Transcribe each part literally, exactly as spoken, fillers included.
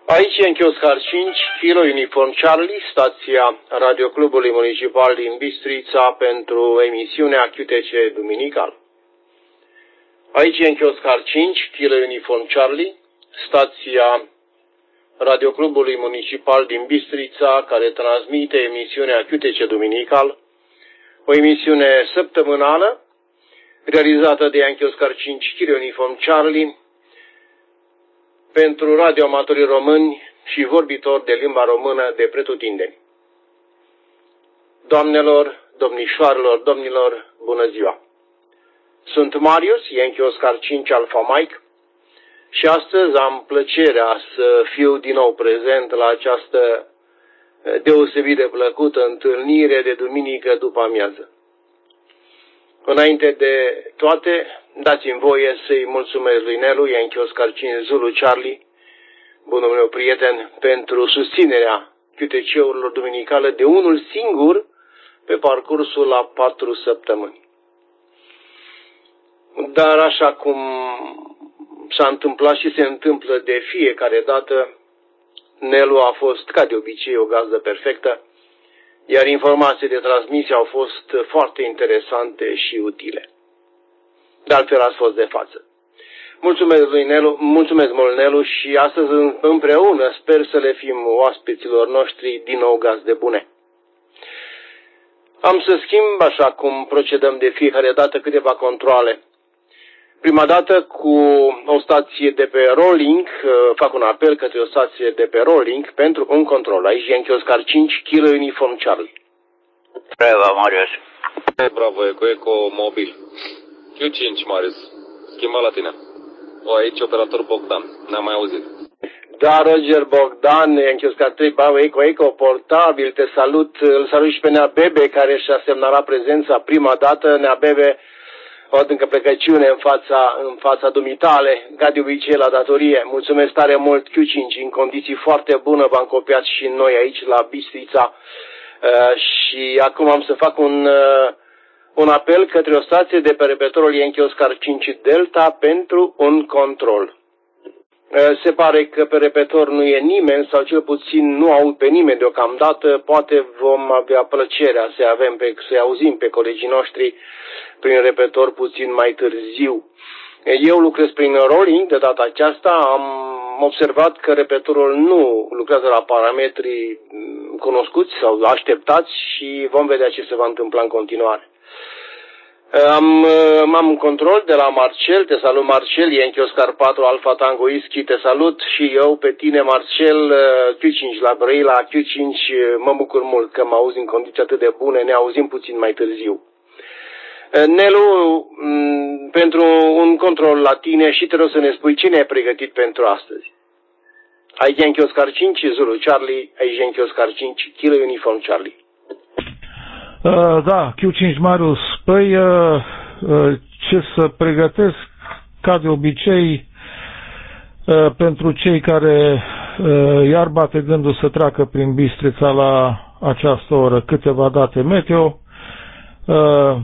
Aici e încheios Car cinci, Kilo Uniform Charlie, stația Radioclubului Municipal din Bistrița pentru emisiunea Q T C Duminical. Aici e încheios Car cinci, Kilo Uniform Charlie, stația Radioclubului Municipal din Bistrița care transmite emisiunea Q T C Duminical, o emisiune săptămânală realizată de încheios Car cinci, Kilo Uniform Charlie, pentru radioamatorii români și vorbitori de limba română de pretutindeni. Doamnelor, domnișoarelor, domnilor, bună ziua! Sunt Marius, Yankee Oscar cinci Alpha Mike și astăzi am plăcerea să fiu din nou prezent la această deosebit de plăcută întâlnire de duminică după amiază. Înainte de toate, dați-mi voie să-i mulțumesc lui Nelu, Yankee Oscar cinci Zulu Charlie, bunul meu prieten, pentru susținerea Q T C-urilor duminicale de unul singur pe parcursul la patru săptămâni. Dar așa cum s-a întâmplat și se întâmplă de fiecare dată, Nelu a fost, ca de obicei, o gazdă perfectă, iar informațiile de transmisie au fost foarte interesante și utile. De altfel ați fost de față. Mulțumesc lui Nelu, mulțumesc mult Nelu și astăzi împreună sper să le fim oaspeților noștri din nou gazde bune. Am să schimb, așa cum procedăm de fiecare dată, câteva controle. Prima dată cu o stație de pe Rolling, fac un apel către o stație de pe Rolling pentru un control. Aici e încheios Car cinci, Kilo Uniform Charlie. Bravo, Marius. Bravo, Eco, Eco mobil. Q cinci, Marius. Schimba la tine. O, aici operator Bogdan. N-am mai auzit. Da, Roger Bogdan, e încheios Car trei, bravo, Eco, Eco, portabil, te salut. Îl salut și pe Nea Bebe, care și-a semnalat prezența prima dată. Nea Bebe, o adâncă plecăciune în fața, în fața dumitale, ca de obicei la datorie. Mulțumesc tare mult, Q cinci, în condiții foarte bune, v-am copiat și noi aici la Bistrița. Uh, și acum am să fac un, uh, un apel către o stație de pe repetorul Yankee Oscar cinci Delta pentru un control. Uh, se pare că pe repetor nu e nimeni, sau cel puțin nu aud pe nimeni deocamdată. Poate vom avea plăcerea să avem pe, să auzim pe colegii noștri prin repetor puțin mai târziu. Eu lucrez prin Rolling de data aceasta, am observat că repetorul nu lucrează la parametrii cunoscuți sau așteptați și vom vedea ce se va întâmpla în continuare. Am, am un control de la Marcel, te salut Marcel, Yankee Oscar patru Alpha Tango Whisky, te salut și eu pe tine Marcel, Q cinci la Brăila, Q cinci, mă bucur mult că mă auzi în condiții atât de bune, ne auzim puțin mai târziu. Nelu, pentru un control la tine și te rog să ne spui cine e pregătit pentru astăzi. Aici Yankee Oscar cinci, Zulu Charlie, aici Yankee Oscar cinci, Kilo Uniform Charlie. Uh, da, Q cinci Marius, păi uh, uh, ce să pregătesc, ca de obicei, uh, pentru cei care uh, iar bate gândul să treacă prin Bistrița la această oră, câteva date meteo, uh,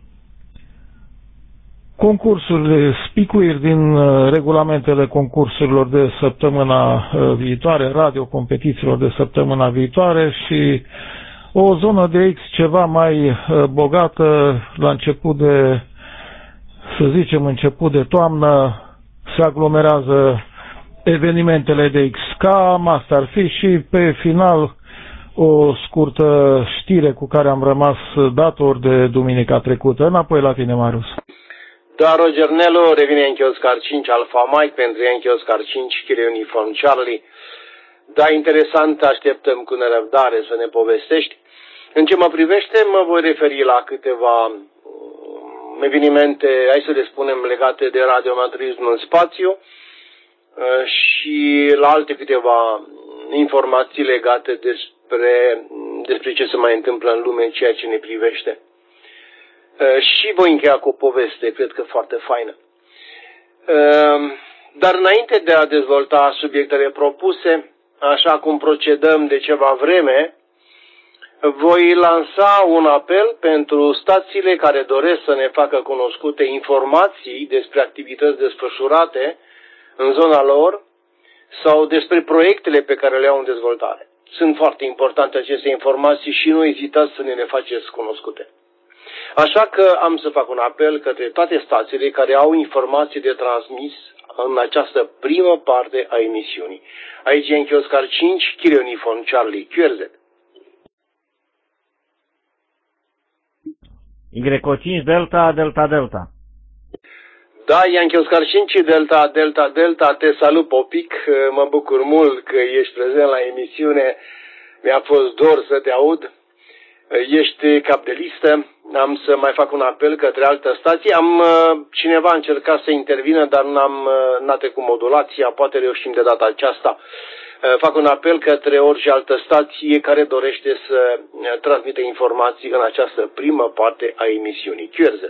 concursurile, spicuiri din regulamentele concursurilor de săptămâna viitoare, radio-competițiilor de săptămâna viitoare și o zonă de X ceva mai bogată la început de, să zicem, început de toamnă, se aglomerează evenimentele de X. Cam asta ar fi și pe final o scurtă știre cu care am rămas dator de duminica trecută. Înapoi la tine, Marius. Da, Roger Nelu, revine Yankee Oscar cinci Alpha Mike pentru Yankee Oscar cinci, Kilo Uniform Charlie. Da, interesant, așteptăm cu nerăbdare să ne povestești. În ce mă privește, mă voi referi la câteva evenimente, hai să le spunem, legate de radioamatorism în spațiu și la alte câteva informații legate despre, despre ce se mai întâmplă în lume, ceea ce ne privește. Și voi încheia cu o poveste, cred că foarte faină. Dar înainte de a dezvolta subiectele propuse, așa cum procedăm de ceva vreme, voi lansa un apel pentru stațiile care doresc să ne facă cunoscute informații despre activități desfășurate în zona lor sau despre proiectele pe care le au în dezvoltare. Sunt foarte importante aceste informații și nu ezitați să ne le faceți cunoscute. Așa că am să fac un apel către toate stațiile care au informații de transmis în această primă parte a emisiunii. Aici Yankee Oscar cinci, Kilo Uniform Charlie, Q R Z. Y O cinci, Delta, Delta, Delta. Da, Yankee Oscar cinci, Delta, Delta, Delta, te salut, Popic, mă bucur mult că ești prezent la emisiune, mi-a fost dor să te aud, ești cap de listă, am să mai fac un apel către altă stație, am, cineva a încercat să intervină, dar n-am, n-a trecut modulația, poate reușim de data aceasta. Fac un apel către orice altă stație care dorește să transmită informații în această primă parte a emisiunii. Q R Z.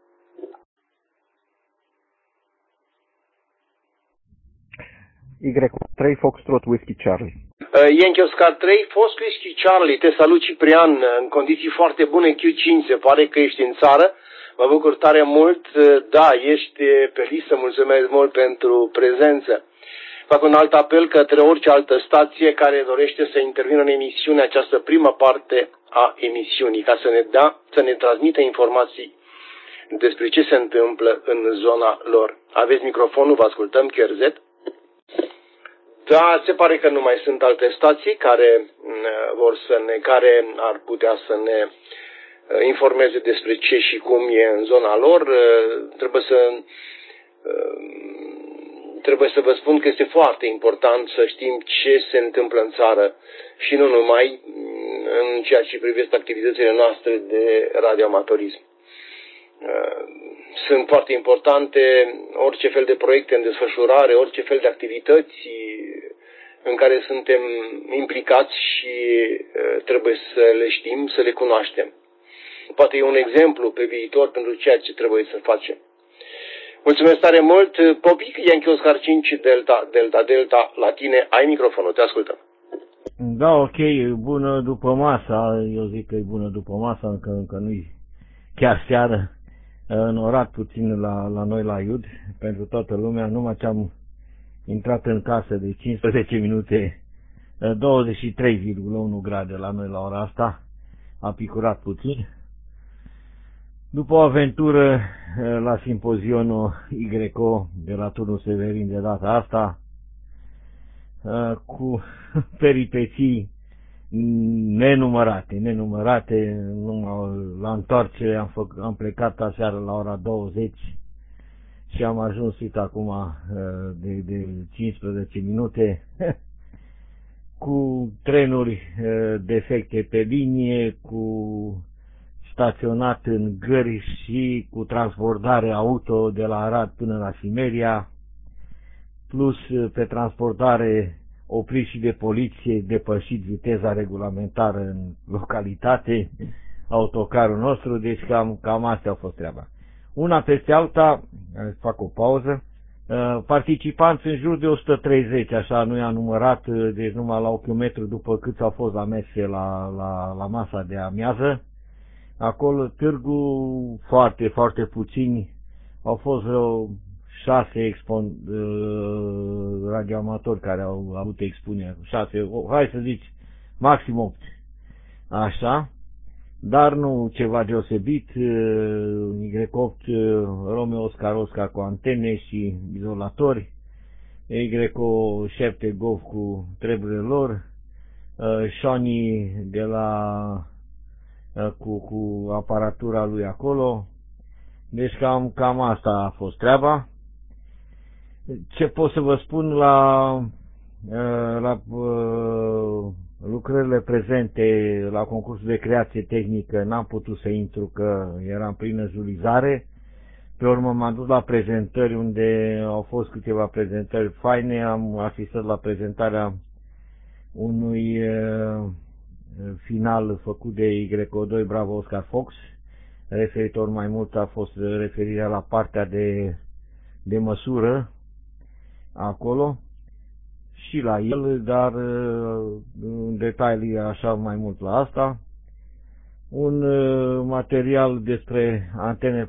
Y trei Foxtrot Whiskey Charlie. Yankee Oscar trei, Fox Whiskey Charlie, te salut Ciprian, în condiții foarte bune. Q cinci, se pare că ești în țară, mă bucur tare mult, da, ești pe listă, mulțumesc mult pentru prezență. Fac un alt apel către orice altă stație care dorește să intervină în emisiune, această primă parte a emisiunii, ca să ne da, să ne transmită informații despre ce se întâmplă în zona lor. Aveți microfonul, vă ascultăm, Q R Z. Da, se pare că nu mai sunt alte stații care vor să ne, care ar putea să ne informeze despre ce și cum e în zona lor. Trebuie să trebuie să vă spun că este foarte important să știm ce se întâmplă în țară și nu numai în ceea ce privește activitățile noastre de radioamatorism. Sunt foarte importante orice fel de proiecte în desfășurare, orice fel de activități în care suntem implicați și trebuie să le știm, să le cunoaștem. Poate e un exemplu pe viitor pentru ceea ce trebuie să facem. Mulțumesc tare mult, Popic, Yankee Oscar cinci, Delta, Delta, Delta, la tine, ai microfonul, te ascultăm. Da, ok, bună după masa, eu zic că e bună după masa, încă, încă nu-i chiar seară, înorat puțin la, la noi la Iud, pentru toată lumea, numai ce am intrat în casă de cincisprezece minute, douăzeci și trei virgulă unu grade la noi la ora asta, a picurat puțin. După o aventură la simpozionul Y O de la Turnul Severin de data asta, cu peripeții nenumărate, nenumărate, la întoarcere am, făc, am plecat aseară la ora douăzeci și am ajuns uite acum de, de cincisprezece minute cu trenuri defecte pe linie, cu staționat în gări și cu transbordare auto de la Arad până la Simeria, plus pe transportare oprit și de poliție, depășit viteza regulamentară în localitate, autocarul nostru, deci cam, cam astea au fost treaba. Una peste alta, fac o pauză, participanți în jur de o sută treizeci, așa nu i-am numărat, deci numai la ochiul metru după câți au fost la mese la, la, la masa de amiază. Acolo târgul foarte, foarte puțini, au fost vreo șase expon, uh, radioamatori care au avut expunere, șase, hai să zici, maxim opt, așa, dar nu ceva deosebit, uh, Y opt, uh, Romeo Oscar Oscar cu antene și izolatori, Y șapte Golf cu treburile lor, uh, Shawnee de la Cu, cu aparatura lui acolo. Deci cam, cam asta a fost treaba. Ce pot să vă spun la, la lucrările prezente la concursul de creație tehnică, n-am putut să intru că eram plină julizare. Pe urmă m-am dus la prezentări unde au fost câteva prezentări faine. Am asistat la prezentarea unui final făcut de Y O doi Bravo Oscar Fox, referitor mai mult a fost referirea la partea de, de măsură acolo și la el, dar în detalii așa mai mult la asta. Un material despre antene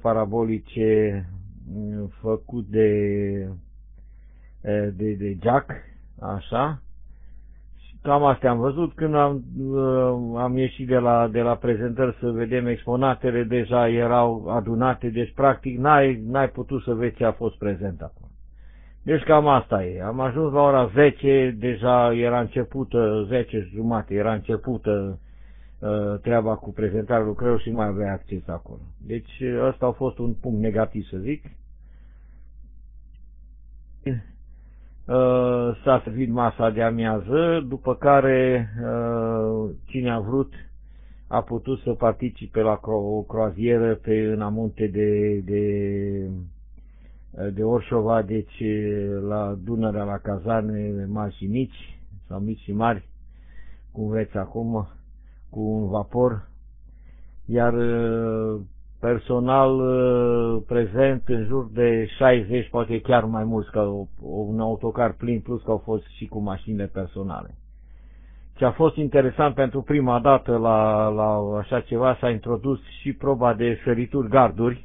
parabolice făcut de, de, de jack, Așa. Cam astea am văzut. Când am, am ieșit de la, de la prezentări să vedem exponatele, deja erau adunate, deci practic n-ai, n-ai putut să vezi ce a fost prezent acum. Deci cam asta e. Am ajuns la ora zece, deja era începută, zece jumate, era începută uh, treaba cu prezentarea lucrărilor și nu mai avea acces acolo. Deci ăsta a fost un punct negativ, să zic. Uh, s-a servit masa de amiază, după care uh, cine a vrut a putut să participe la o croazieră pe înamonte de, de, de Orșova, deci la Dunărea, la cazane mari și mici, sau mici și mari, cum veți acum, cu un vapor, iar personal prezent în jur de șaizeci, poate chiar mai mulți, ca un autocar plin, plus că au fost și cu mașinile personale. Ce a fost interesant pentru prima dată la, la așa ceva, s-a introdus și proba de sărituri garduri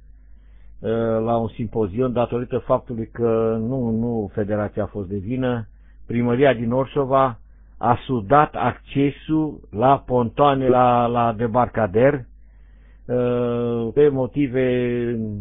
la un simpozion, datorită faptului că nu, nu Federația a fost de vină, Primăria din Orșova a sudat accesul la pontoane, la, la debarcader, pe motive,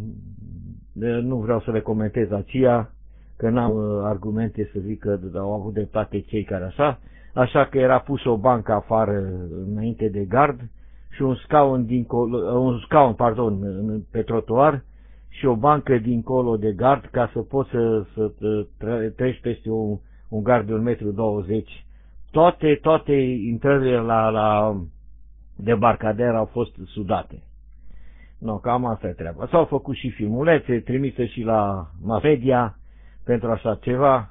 nu vreau să le comentez aceea, că n-am argumente să zic că au avut dreptate cei care așa, așa că era pus o bancă afară înainte de gard și un scaun, dincolo, un scaun pardon, pe trotuar și o bancă dincolo de gard ca să poți să, să treci peste un, un gard de un metru douăzeci. Toate, toate intrările la, la debarcader au fost sudate. No, cam asta e treaba. S-au făcut și filmulețe trimise și la mass media pentru așa ceva.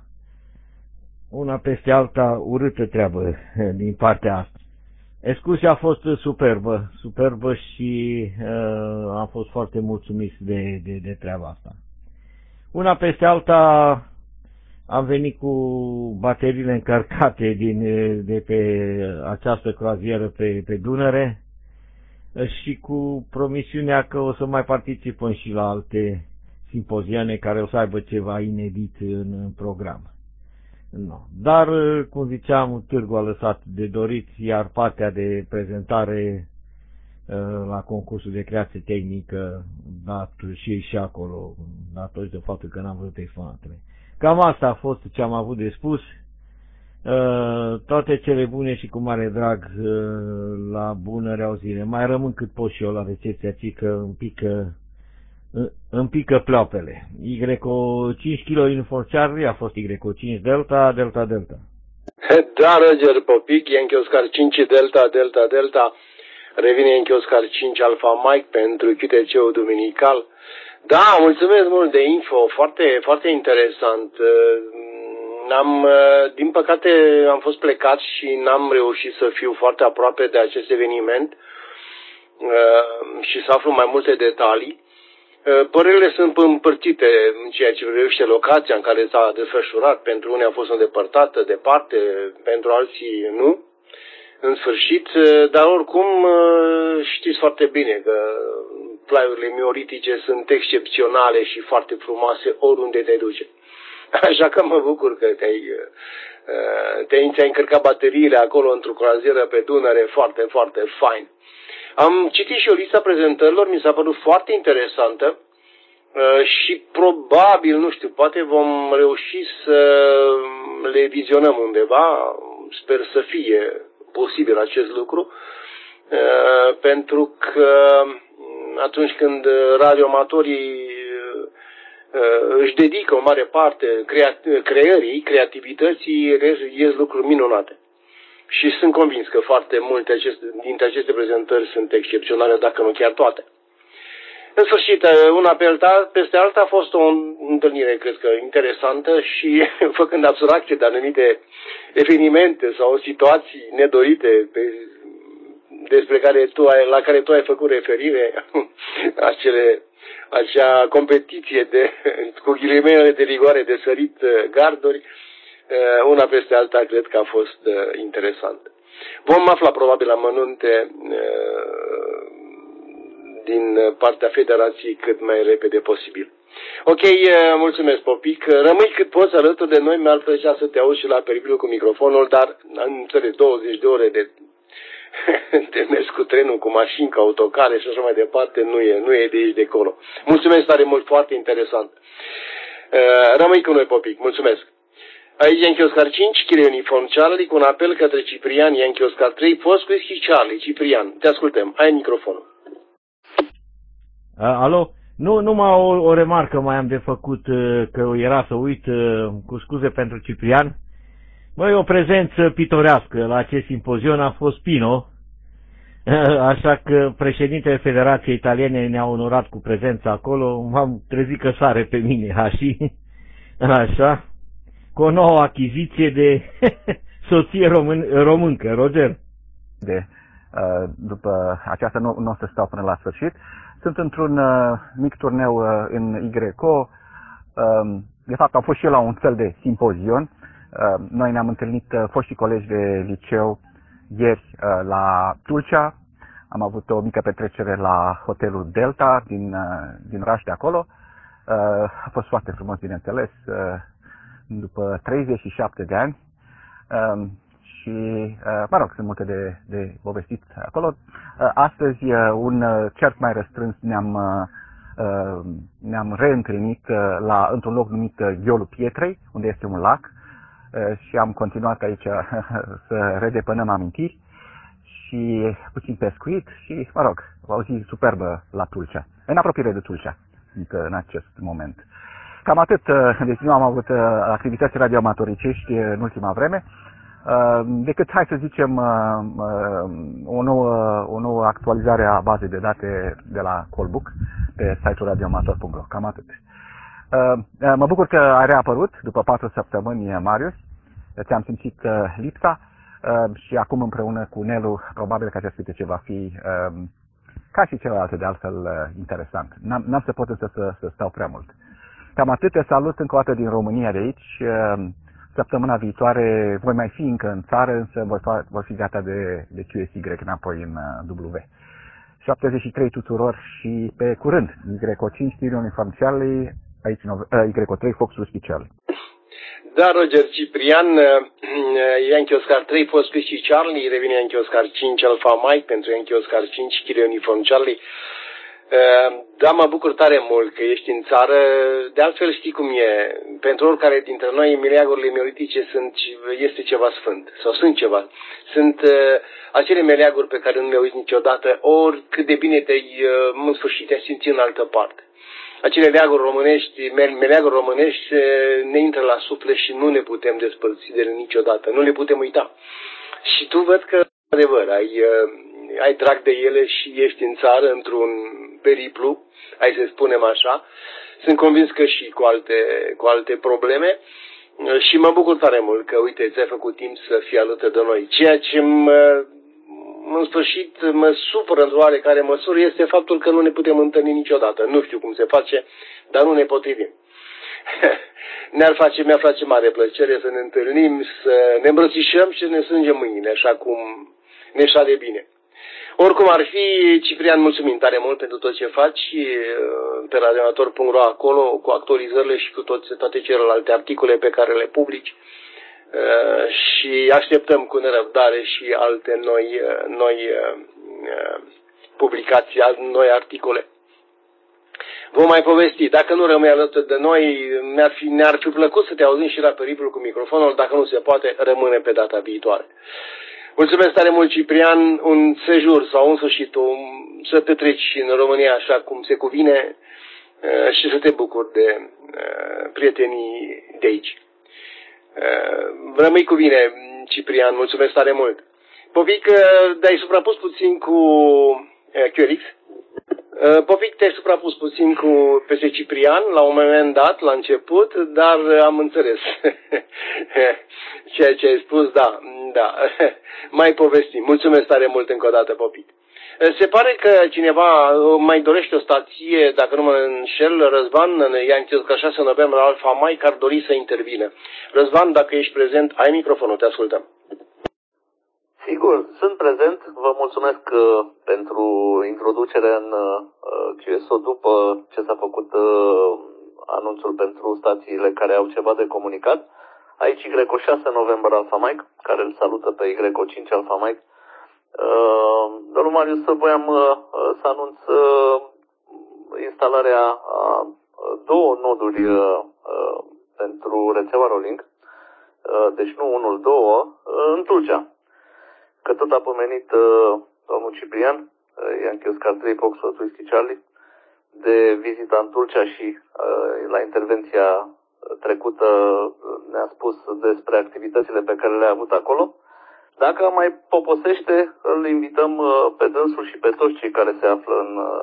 Una peste alta, urâtă treabă din partea asta. Excursia a fost superbă, superbă și uh, am fost foarte mulțumiți de, de, de treaba asta. Una peste alta am venit cu bateriile încărcate din, de pe această croazieră pe, pe Dunăre și cu promisiunea că o să mai participăm și la alte simpozioane care o să aibă ceva inedit în, în program. No. Dar, cum ziceam, târgul a lăsat de dorit, iar partea de prezentare la concursul de creație tehnică, dat și, și acolo, datorită faptul că n-am văzut exponatele. Cam asta a fost ce am avut de spus. Toate cele bune și cu mare drag la bună reauzire. Mai rămân cât pot și eu la recepția, ci că îmi pică, îmi pică pleoapele. Y O cinci kilo Uniform Charlie a fost Y O cinci Delta, Delta, Delta. Da, Roger Popic, Yankee Oscar cinci Delta, Delta, Delta. Revine Yankee Oscar cinci Alpha Mike pentru Q T C-ul duminical. Da, mulțumesc mult de info, foarte, foarte interesant. Am, din păcate am fost plecat și n-am reușit să fiu foarte aproape de acest eveniment și să aflu mai multe detalii. Părerile sunt împărțite în ceea ce privește locația în care s-a desfășurat. Pentru unii a fost îndepărtată, departe, pentru alții nu, în sfârșit. Dar oricum știți foarte bine că plaiurile mioritice sunt excepționale și foarte frumoase oriunde te duce. Așa că mă bucur că te-ai, te-ai, te-ai încărcat bateriile acolo într-o croazieră pe Dunăre, foarte, foarte fain. Am citit și o listă prezentărilor, mi s-a părut foarte interesantă și probabil, nu știu, poate vom reuși să le vizionăm undeva, sper să fie posibil acest lucru, pentru că atunci când radioamatorii își dedică o mare parte creării, creativității, ies lucruri minunate. Și sunt convins că foarte multe aceste, dintre aceste prezentări sunt excepționale, dacă nu chiar toate. În sfârșit, una pe alta, peste alta a fost o întâlnire, cred că, interesantă și făcând abstracție de anumite evenimente sau situații nedorite pe, despre care tu ai, la care tu ai făcut referire, acele, acea competiție de, cu ghilimele de rigoare de sărit garduri, una peste alta cred că a fost interesantă. Vom afla probabil amănunte din partea Federației cât mai repede posibil. Ok, mulțumesc, Popic. Rămâi cât poți alături de noi, mi-ar plăcea să te auzi și la peribil cu microfonul, dar am înțeles douăzeci de ore de, de mers cu trenul, cu mașini, cu autocare și așa mai departe, nu e, nu e de aici de acolo. Mulțumesc tare mult, foarte interesant. Rămâi cu noi, Popic, mulțumesc. Aici Yankee Oscar cinci, Kilo Uniform Charlie, cu un apel către Ciprian, Yankee Oscar trei, Post Whisky Charlie. Ciprian, te ascultăm, ai microfonul. A, alo? Nu, numai o, o remarcă mai am de făcut, că era să uit, cu scuze pentru Ciprian. Băi, o prezență pitorească la acest simpozion a fost Pino, așa că președintele Federației Italiene ne-a onorat cu prezența acolo. M-am trezit că sare pe mine, așa, așa, cu o nouă achiziție de soție român, româncă, Roger. De, după aceasta nu, nu o să stau până la sfârșit. Sunt într-un uh, mic turneu uh, în Y C O. Uh, de fapt, am fost și eu la un fel de simpozion. Uh, noi ne-am întâlnit uh, foștii colegi de liceu ieri uh, la Tulcea. Am avut o mică petrecere la hotelul Delta din, uh, din oraș de acolo. Uh, a fost foarte frumos, bineînțeles, uh, după treizeci și șapte de ani. Uh, Și, mă rog, sunt multe de, de povestit acolo. Astăzi, un cerc mai restrâns, ne-am, ne-am reîntâlnit la, într-un loc numit Ghiolul Pietrei, unde este un lac, și am continuat aici să redepănăm amintiri și puțin pescuit și, mă rog, o zi superbă la Tulcea, în apropiere de Tulcea, în acest moment. Cam atât, deci nu am avut activități radioamatoricești în ultima vreme, decât, hai să zicem, o nouă, o nouă actualizare a bazei de date de la Callbook pe site-ul radioamator punct ro. Cam atât. Mă bucur că ai reapărut după patru săptămâni, Marius. Ți-am simțit lipsa și acum împreună cu Nelu probabil că acest ce va fi, ca și celelalte de altfel, interesant. N-am să pot însă să, să stau prea mult. Cam atât, te salut încă o dată din România de aici. Săptămâna viitoare voi mai fi încă în țară, însă voi, voi fi gata de, de Q S Y înapoi în W. șaptezeci și trei tuturor și pe curând. Y C O cinci, Kilo Uniform Charlie, aici Y C O trei, Fox Whisky Charlie. Da, Roger, Ciprian, Yankee Oscar trei, Fox Whisky Charlie, revine Yankee Oscar cinci, Alpha Mike pentru Yankee Oscar cinci, Kilo Uniform Charlie. Da, mă bucur tare mult că ești în țară. De altfel știi cum e. Pentru oricare dintre noi, meleagurile mioritice sunt, este ceva sfânt. Sau sunt ceva. Sunt uh, acele meleaguri pe care nu le uiți niciodată, ori cât de bine te-ai, uh, în sfârșit, te-ai simțit în altă parte. Acele leaguri românești, meleaguri românești ne intră la suflet și nu ne putem despărți de ele niciodată. Nu le putem uita. Și tu văd că, adevăr, ai... Uh, ai drag de ele și ești în țară într-un periplu, hai să spunem așa. Sunt convins că și cu alte, cu alte probleme și mă bucur tare mult că, uite, ți-ai făcut timp să fii alături de noi. Ceea ce mă, în sfârșit mă supără într-o oarecare măsură este faptul că nu ne putem întâlni niciodată. Nu știu cum se face, dar nu ne potrivim. Ne-ar face, mi-ar face mare plăcere să ne întâlnim, să ne îmbrățișăm și să ne strângem mâinile, așa cum ne șade bine. Oricum ar fi, Ciprian, mulțumim tare mult pentru tot ce faci pe radioamator punct ro acolo, cu actualizările și cu toate, toate celelalte articole pe care le publici. Și așteptăm cu nerăbdare și alte noi, noi publicații, noi articole. Vom mai povesti. Dacă nu rămâi alături de noi, mi-ar fi, ne-ar fi plăcut să te auzim și la periplu cu microfonul. Dacă nu se poate, rămâne pe data viitoare. Mulțumesc tare mult, Ciprian, un sejur sau un sfârșit, un, să te treci în România așa cum se cuvine uh, și să te bucuri de uh, prietenii de aici. Uh, rămâi cu bine, Ciprian, mulțumesc tare mult. Popic, uh, te-ai suprapus puțin cu uh, Q R X. Uh, Popic, te-ai suprapus puțin cu peste Ciprian la un moment dat, la început, dar am înțeles ceea ce ai spus, da, da, mai povestim. Mulțumesc tare mult încă o dată, Popic. Se pare că cineva mai dorește o stație, dacă nu mă înșel, Răzvan, în Yankee Oscar șase noiembrie, Alpha Mike, ar dori să intervină. Răzvan, dacă ești prezent, ai microfonul, te ascultăm. Sigur, sunt prezent. Vă mulțumesc uh, pentru introducere în uh, Q S O. După ce s-a făcut uh, anunțul pentru stațiile care au ceva de comunicat. Aici Y O șase November Alpha Mike, care îl salută pe Y O cinci Alpha Mike. Uh, domnul Marius, voiam uh, să anunț uh, instalarea a două noduri uh, uh, pentru rețeaua Rolling, uh, deci nu unul, două, uh, în Tulcea. Că tot a pomenit uh, domnul Ciprian, uh, Yankee Oscar trei Foxtrot Whiskey Charlie, de vizita în Tulcea și uh, la intervenția trecută ne-a spus despre activitățile pe care le-a avut acolo. Dacă mai poposește, îl invităm uh, pe dânsul și pe toți cei care se află în uh,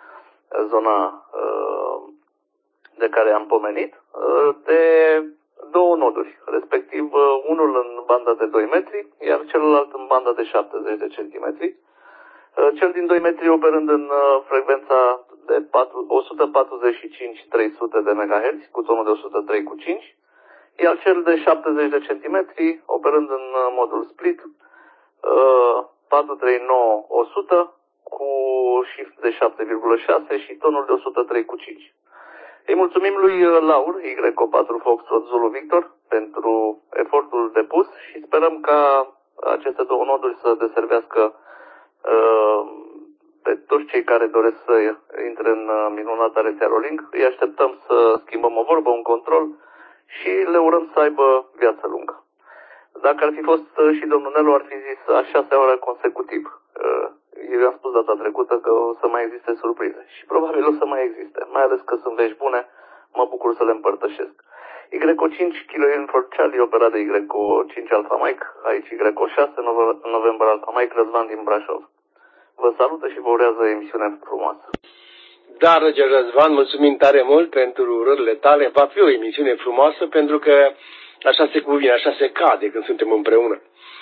zona uh, de care am pomenit, uh, de două noduri, respectiv uh, unul în banda de doi metri, iar celălalt în banda de șaptezeci de centimetri. Uh, cel din doi metri operând în uh, frecvența de o sută patruzeci și cinci trei sute de megahertz cu tonul de o sută trei cu cinci, iar cel de șaptezeci de centimetri operând în uh, modul split uh, patru trei nouă o sută cu shift de șapte virgulă șase și tonul de o sută trei cu cinci. Îi mulțumim lui Laur, Y O patru Foxtrot Zulu Victor, pentru efortul depus și sperăm ca aceste două noduri să deservească uh, pe toți cei care doresc să intre în minunata rețea Rolling. Îi așteptăm să schimbăm o vorbă, un control și le urăm să aibă viață lungă. Dacă ar fi fost și domnul Nelu, ar fi zis a șasea oră consecutiv. Eu am spus data trecută că o să mai existe surprize și probabil o să mai existe, mai ales că sunt vești bune, mă bucur să le împărtășesc. Y O cinci Kilo Uniform Charlie, operat de Y O cinci Alpha Mike, aici Y O șase November Alpha Mike, Răzvan din Brașov. Vă salută și vă urează emisiune frumoasă. Da, Roger Răzvan, mulțumim tare mult pentru urările tale. Va fi o emisiune frumoasă pentru că așa se cuvine, așa se cade când suntem împreună.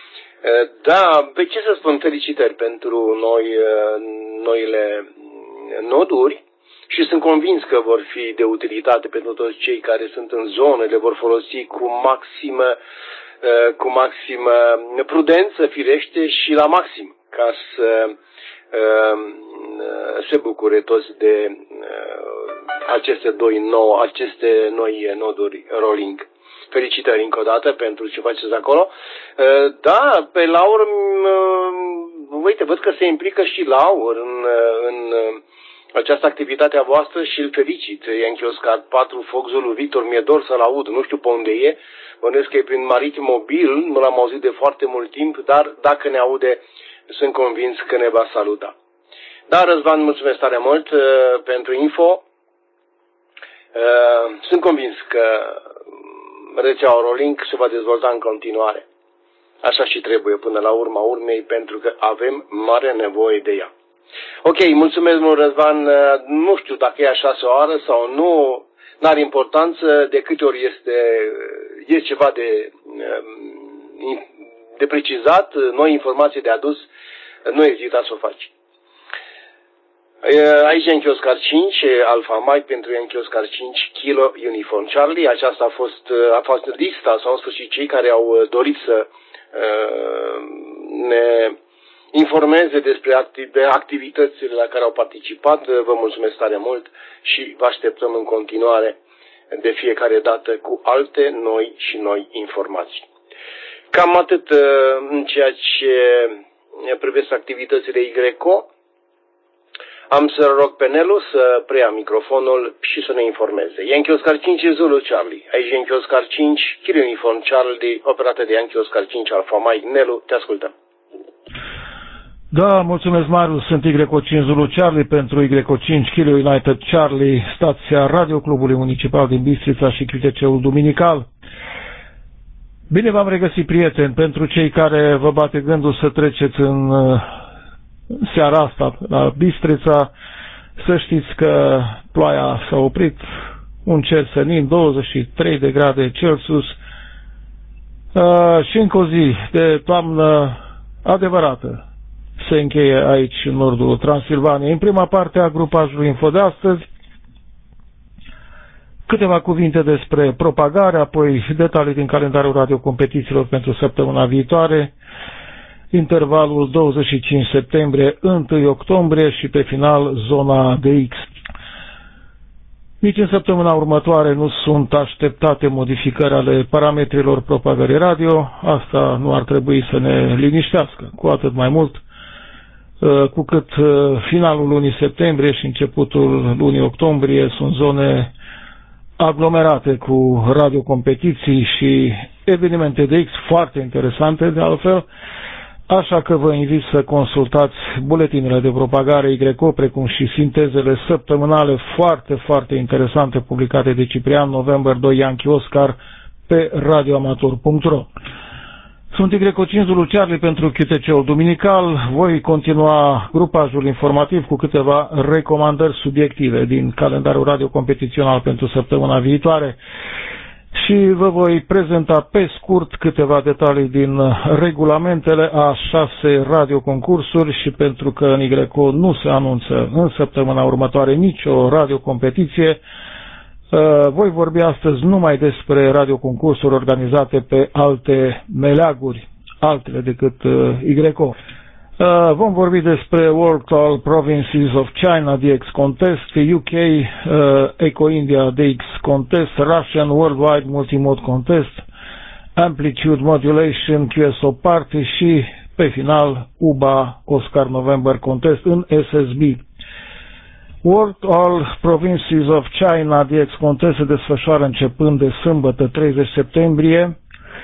Da, pe ce să spun, felicitări pentru noi, noile noduri și sunt convins că vor fi de utilitate pentru toți cei care sunt în zonă, le vor folosi cu maximă, cu maximă prudență, firește, și la maxim, ca să se bucure toți de aceste doi nou, aceste noi noduri Rolling. Felicitări încă o dată pentru ce faceți acolo. Da, pe Laur, uite, văd că se implică și Laur în, în această activitate a voastră și îl felicit. Yankee Oscar patru Fox Zulu Victor, mi-e dor să-l aud, nu știu pe unde e, bănuiesc că e prin Maritim Mobil, nu l-am auzit de foarte mult timp, dar dacă ne aude, sunt convins că ne va saluta. Da, Răzvan, mulțumesc tare mult uh, pentru info. Uh, sunt convins că rețeaua Rolling se va dezvolta în continuare. Așa și trebuie până la urma urmei, pentru că avem mare nevoie de ea. Ok, mulțumesc mult, Răzvan. Uh, nu știu dacă e așa o oră sau nu, n-are importanță, de câte ori este, e ceva de, de precizat, noi informații de adus, nu ezita să o faci. Aici Yankee Oscar cinci, Alpha Mike pentru Yankee Oscar cinci, Kilo Uniform Charlie. Aceasta a fost, a fost lista sau în sfârșit cei care au dorit să uh, ne informeze despre activ, activitățile la care au participat. Vă mulțumesc tare mult și vă așteptăm în continuare de fiecare dată cu alte noi și noi informații. Cam atât în ceea ce privește activitățile Y O. Am să rog pe Nelu să preia microfonul și să ne informeze. Yankee Oscar cinci Zulu Charlie. Aici Yankee Oscar cinci, Kilo Uniform Charlie, operată de Yankee Oscar cinci Alpha Mike. Nelu, te ascultăm. Da, mulțumesc, Marius. Sunt Y O cinci Zulu Charlie pentru Y O cinci Kilo United Charlie, stația Radio Clubului Municipal din Bistrița și Q T C-ul Duminical. Bine v-am regăsit, prieteni. Pentru cei care vă bate gândul să treceți în seara asta la Bistrița, să știți că ploaia s-a oprit, un cer senin, douăzeci și trei de grade Celsius uh, și încă o zi de toamnă adevărată se încheie aici în nordul Transilvaniei. În prima parte a grupajului Info de astăzi, câteva cuvinte despre propagare, apoi detalii din calendarul radiocompetițiilor pentru săptămâna viitoare, intervalul douăzeci și cinci septembrie - unu octombrie și pe final zona de X. Nici în săptămâna următoare nu sunt așteptate modificări ale parametrilor propagării radio. Asta nu ar trebui să ne liniștească, cu atât mai mult cu cât finalul lunii septembrie și începutul lunii octombrie sunt zone aglomerate cu radiocompetiții și evenimente de X foarte interesante de altfel, așa că vă invit să consultați buletinele de propagare Y C O, precum și sintezele săptămânale foarte, foarte interesante publicate de Ciprian, November doi Yankee Oscar pe radioamator punct ro. Sunt Y C O cinci Zulu Charlie pentru Q T C-ul duminical. Voi continua grupajul informativ cu câteva recomandări subiective din calendarul radio competițional pentru săptămâna viitoare și vă voi prezenta pe scurt câteva detalii din regulamentele a șase radioconcursuri și pentru că în Y C O nu se anunță în săptămâna următoare nicio radiocompetiție, voi vorbi astăzi numai despre radioconcursuri organizate pe alte meleaguri, altele decât Y C O. Vom vorbi despre World All Provinces of China D X Contest, U K Eco India D X Contest, Russian Worldwide Multimode Contest, Amplitude Modulation Q S O Party și, pe final, U B A Oscar November Contest în S S B. World All Provinces of China D X Contest se desfășoară începând de sâmbătă treizeci septembrie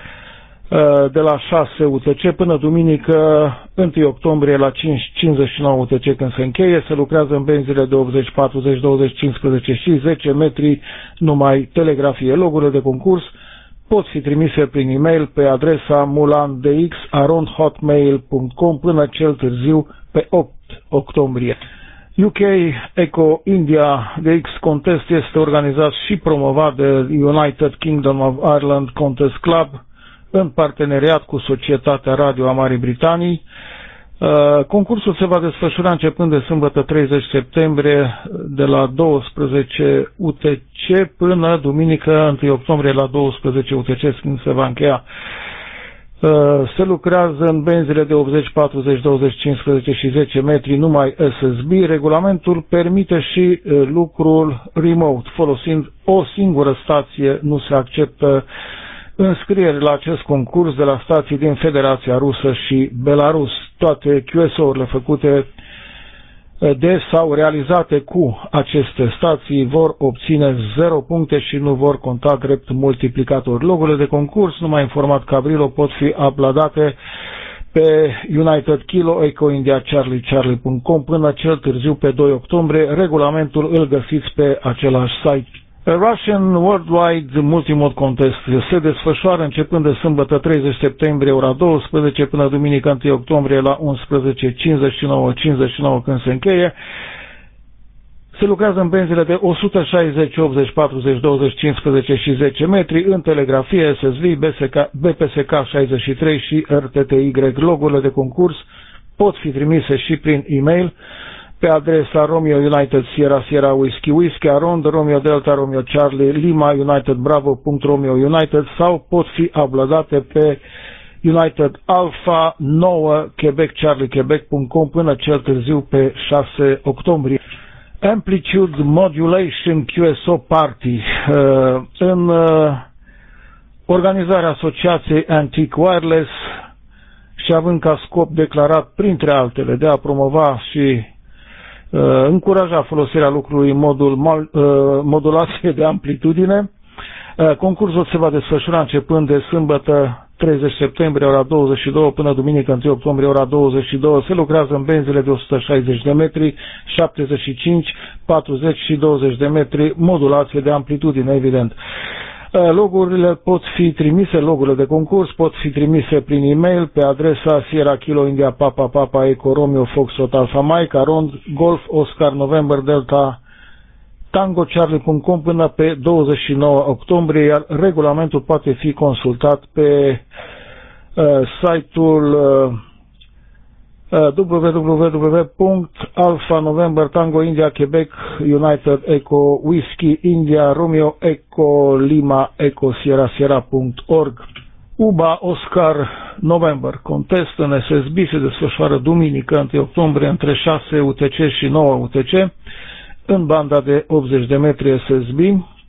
de la șase U T C până duminică unu octombrie la cinci cincizeci și nouă U T C când se încheie. Se lucrează în benzile de optzeci, patruzeci, douăzeci, cincisprezece și zece metri, numai telegrafie. Logurile de concurs pot fi trimise prin e-mail pe adresa mulandx arond hotmail punct com până cel târziu pe opt octombrie. U K Eco India D X Contest este organizat și promovat de United Kingdom of Ireland Contest Club în parteneriat cu Societatea Radio a Marii Britanii. Concursul se va desfășura începând de sâmbătă treizeci septembrie de la douăsprezece U T C până duminică unu octombrie la douăsprezece U T C când se va încheia. Se lucrează în benzile de optzeci, patruzeci, douăzeci, cincisprezece și zece metri, numai S S B. Regulamentul permite și lucrul remote. Folosind o singură stație, nu se acceptă înscrieri la acest concurs de la stații din Federația Rusă și Belarus. Toate Q S O-urile făcute de sau realizate cu aceste stații vor obține zero puncte și nu vor conta drept multiplicatori. Logurile de concurs, numai în format Cabrilo, pot fi uploadate pe United Kilo Eco India Charlie Charlie punct com până cel târziu pe doi octombrie. Regulamentul îl găsiți pe același site. Russian Worldwide Multimode Contest se desfășoară începând de sâmbătă treizeci septembrie ora douăsprezece până duminică unu octombrie la unsprezece cincizeci și nouă cincizeci și nouă când se încheie. Se lucrează în benzile de o sută șaizeci, optzeci, patruzeci, douăzeci, cincisprezece și zece metri, în telegrafie, S S V, B P S K șaizeci și trei și R T T Y. Logurile de concurs pot fi trimise și prin e-mail pe adresa Romeo United Sierra Sierra Whiskey Whiskey Arond Romeo Delta Romeo Charlie Lima United Bravo punct Romeo United sau pot fi uploadate pe United Alpha nouă Quebec Charlie Quebec punct com până cel târziu pe șase octombrie. Amplitude Modulation Q S O Party în organizarea Asociației Antique Wireless și având ca scop declarat, printre altele, de a promova și Uh, încuraja folosirea lucrului modul, uh, modulație de amplitudine. Uh, concursul se va desfășura începând de sâmbătă treizeci septembrie ora douăzeci și două până duminică unu octombrie ora douăzeci și două. Se lucrează în benzile de o sută șaizeci de metri, șaptezeci și cinci, patruzeci și douăzeci de metri, modulație de amplitudine, evident. Logurile pot fi trimise, logurile de concurs pot fi trimise prin e-mail pe adresa Sierra Kilo India Papa Papa Eco Romeo Foxtrot Alpha Mike Arond Golf Oscar November Delta Tango Charlie punct com până pe douăzeci și nouă octombrie, iar regulamentul poate fi consultat pe uh, site-ul uh, w w w punct alpha november tango india quebec united eco whiskey india romeo eco lima eco sierra sierra punct org. U B A Oscar November Contest în S S B se desfășoară duminică unu octombrie între șase U T C și nouă U T C în banda de optzeci de metri S S B.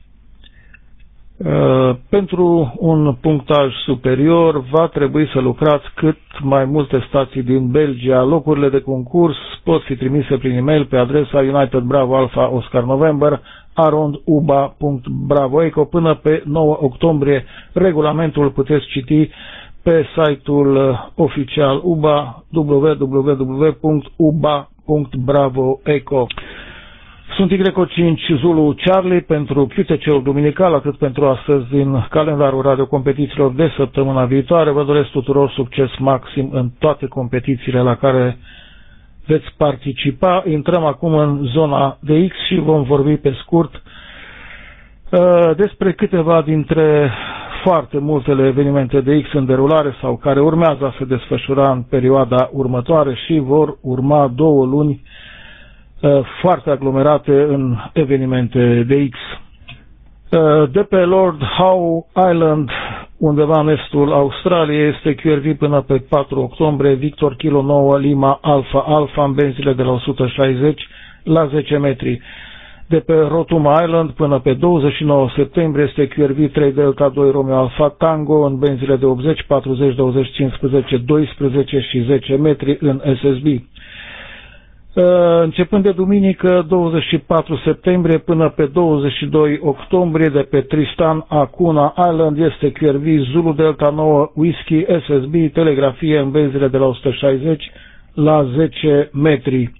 Pentru un punctaj superior va trebui să lucrați cât mai multe stații din Belgia. Locurile de concurs pot fi trimise prin e-mail pe adresa United Bravo Alpha Oscar November arond uba punct bravo eco până pe nouă octombrie. Regulamentul puteți citi pe site-ul oficial U B A w w w punct uba punct bravo eco. Sunt Y cinci Zulu Charlie pentru Q T C-ul duminical, atât pentru astăzi din calendarul radiocompetițiilor de săptămâna viitoare. Vă doresc tuturor succes maxim în toate competițiile la care veți participa. Intrăm acum în zona de X și vom vorbi pe scurt despre câteva dintre foarte multele evenimente de X în derulare sau care urmează a se desfășura în perioada următoare și vor urma două luni foarte aglomerate în evenimente de X. De pe Lord Howe Island, undeva în estul Australiei, este Q R V până pe patru octombrie, Victor Kilo nouă Lima Alpha Alpha în benzile de la o sută șaizeci la zece metri. De pe Rotuma Island până pe douăzeci și nouă septembrie este Q R V trei Delta doi Romeo Alpha Tango în benzile de optzeci, patruzeci, douăzeci, cincisprezece, doisprezece și zece metri în S S B. Începând de duminică douăzeci și patru septembrie până pe douăzeci și doi octombrie de pe Tristan Acuna Island este Q R V Zulu Delta nouă Whisky S S B telegrafie în benzile de la o sută șaizeci la zece metri.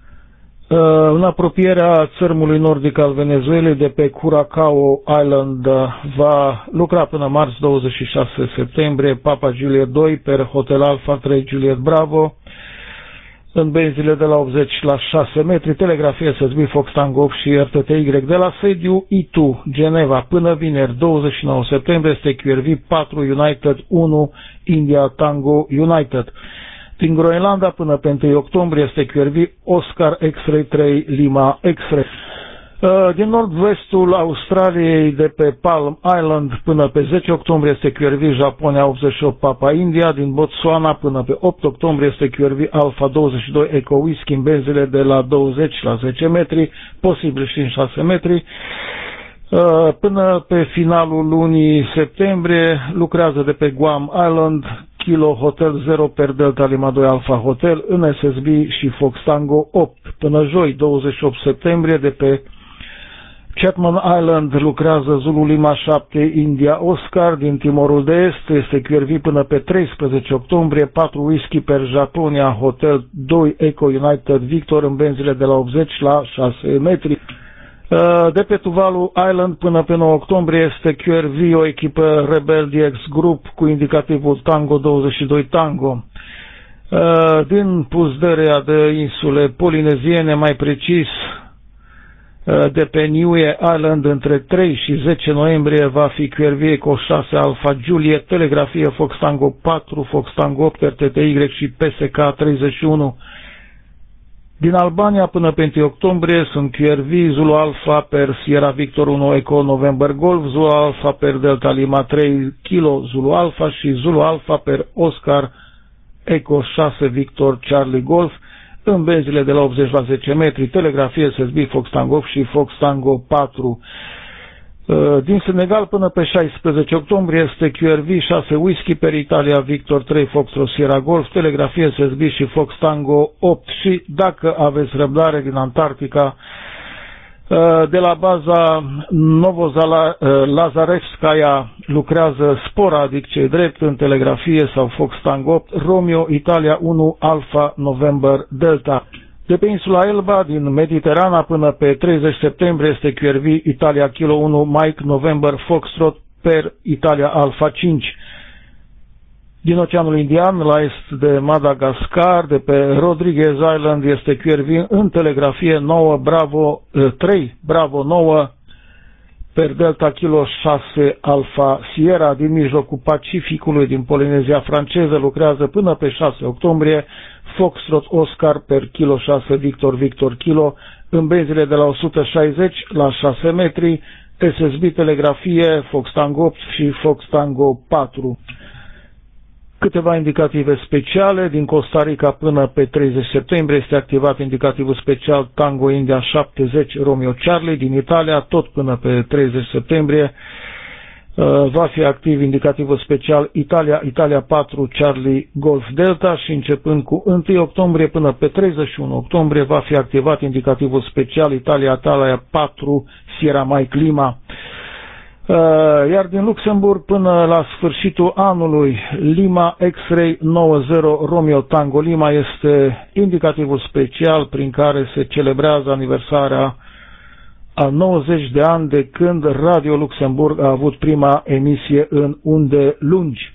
În apropierea țărmului nordic al Venezuelei de pe Curacao Island va lucra până marți douăzeci și șase septembrie Papa Juliet doi per Hotel Alpha trei Juliet Bravo în benzile de la optzeci la șase metri, telegrafie S S B Fox Tango opt și R T T Y de la sediu I T U Geneva până vineri douăzeci și nouă septembrie este Q R V patru United unu India Tango United. Din Groenlanda până pe întâi octombrie este Q R V Oscar X-Ray trei Lima X-Ray. Din nord-vestul Australiei de pe Palm Island până pe zece octombrie este Q R V Japonia optzeci și opt Papa India. Din Botswana până pe opt octombrie este Q R V Alpha douăzeci și doi Eco Whisky în benzile de la douăzeci la zece metri, posibil și în șase metri. Până pe finalul lunii septembrie lucrează de pe Guam Island Kilo Hotel zero per Delta Lima doi Alpha Hotel în S S B și Fox Tango opt. Până joi douăzeci și opt septembrie de pe Chatham Island lucrează Zulu Lima șapte India Oscar. Din Timorul de Est este Q R V până pe treisprezece octombrie patru Whisky per Japonia Hotel doi Eco United Victor în benzile de la optzeci la șase metri. De pe Tuvalu Island până pe nouă octombrie este Q R V o echipă Rebel D X Group cu indicativul Tango douăzeci și doi Tango. Din Pusderea de insule polineziene, mai precis de pe Niue Island între trei și zece noiembrie va fi Q R V Eco șase Alpha Juliet, telegrafie Fox Tango patru, Fox Tango opt, R T T Y și P S K treizeci și unu. Din Albania până pe întâi octombrie sunt Q R V Zulu Alpha per Sierra Victor unu Eco November Golf, Zulu Alpha per Delta Lima trei Kilo Zulu Alpha și Zulu Alpha per Oscar Eco șase Victor Charlie Golf în benzile de la optzeci la zece metri, telegrafie S S B Fox Tango opt și Fox Tango patru. Din Senegal până pe șaisprezece octombrie este Q R V șase Whisky per Italia Victor trei Foxtrot Sierra Golf, telegrafie S S B și Fox Tango opt. Și dacă aveți răbdare, din Antarctica, de la baza Novozalazarevskaya lucrează sporadic cei drept în telegrafie sau Fox Tango opt Romeo Italia unu Alpha November Delta. De pe insula Elba, din Mediterana până pe treizeci septembrie este Q R V Italia Kilo unu Mike November Foxtrot per Italia Alpha cinci. Din Oceanul Indian, la est de Madagascar, de pe Rodriguez Island este Q R V în telegrafie nouă Bravo trei Bravo nouă per Delta Kilo șase Alpha Sierra. Din mijlocul Pacificului, din Polinezia franceză, lucrează până pe șase octombrie Foxtrot Oscar per Kilo șase Victor Victor Kilo în benzile de la o sută șaizeci la șase metri, S S B telegrafie Fox Tango opt și Fox Tango patru. Câteva indicative speciale. Din Costa Rica până pe treizeci septembrie este activat indicativul special Tango India șaptezeci Romeo Charlie. Din Italia, tot până pe treizeci septembrie, va fi activ indicativul special Italia, Italia patru Charlie Golf Delta și începând cu întâi octombrie până pe treizeci și unu octombrie va fi activat indicativul special Italia, Italia patru Sierra Mike Lima. Iar din Luxemburg până la sfârșitul anului, Lima X-Ray nouăzeci Romeo Tango Lima este indicativul special prin care se celebrează aniversarea a nouăzeci de ani de când Radio Luxemburg a avut prima emisie în unde lungi.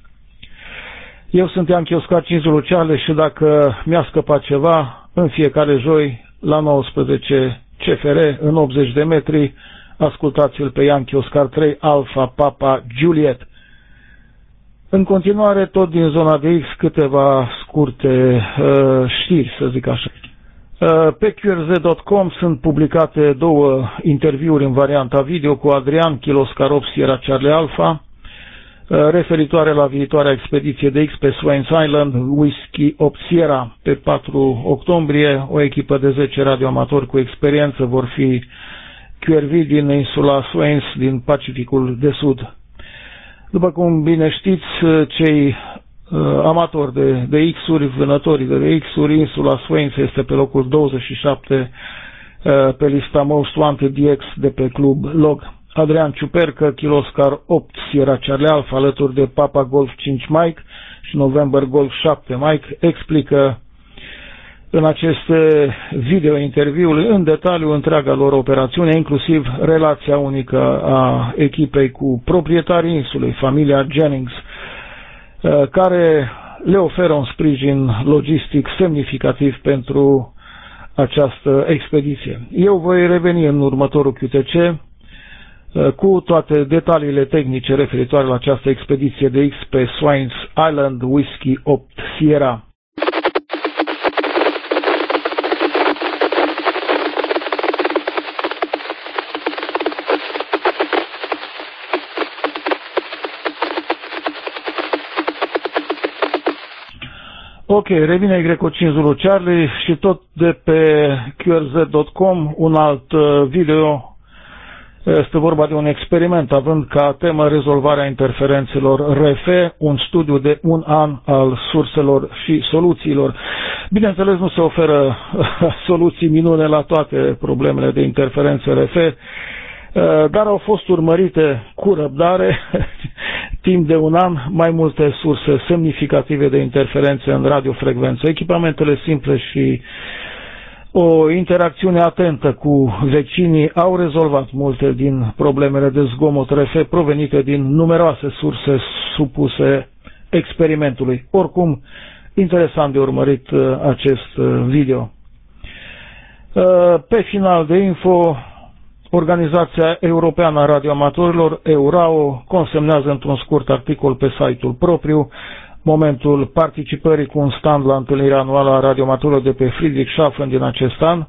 Eu sunt Ian Chioscar cinci Luceale și dacă mi-a scăpat ceva, în fiecare joi la nouăsprezece C F R în optzeci de metri, ascultați-l pe Ian Chioscar trei Alpha Papa Juliet. În continuare, tot din zona de X, câteva scurte uh, știri, să zic așa. Pe Q R Z punct com sunt publicate două interviuri în varianta video cu Adrian Kiloscarov Sierra Charlie Alpha, referitoare la viitoarea expediție de X pe Swains Island, Whiskey opt Sierra. Pe patru octombrie, o echipă de zece radioamatori cu experiență vor fi Q R V din insula Swains din Pacificul de Sud. După cum bine știți, cei Uh, amatori de, de X-uri, vânătorii de X-uri, insula Swains este pe locul douăzeci și șapte uh, pe lista Most Wanted D X de pe Club Log. Adrian Ciupercă, Kiloscar opt Sierra Charlie Alpha, alături de Papa Golf cinci Mike și November Golf șapte Mike, explică în aceste video-interviuri în detaliu întreaga lor operațiune, inclusiv relația unică a echipei cu proprietarii insulei, familia Jennings, care le oferă un sprijin logistic semnificativ pentru această expediție. Eu voi reveni în următorul Q T C cu toate detaliile tehnice referitoare la această expediție de X pe Swains Island, Whiskey opt Sierra. Ok, revine Greco cinci Zulu Charlie și tot de pe Q R Z punct com un alt video. Este vorba de un experiment având ca temă rezolvarea interferențelor R F, un studiu de un an al surselor și soluțiilor. Bineînțeles, nu se oferă soluții minune la toate problemele de interferențe R F, dar au fost urmărite cu răbdare timp de un an mai multe surse semnificative de interferențe în radiofrecvență. Echipamentele simple și o interacțiune atentă cu vecinii au rezolvat multe din problemele de zgomot R F provenite din numeroase surse supuse experimentului. Oricum, interesant de urmărit acest video. Pe final de info, Organizația Europeană a Radioamatorilor, EURAO, consemnează într-un scurt articol pe site-ul propriu momentul participării cu un stand la întâlnirea anuală a radioamatorilor de pe Friedrichshafen din acest an.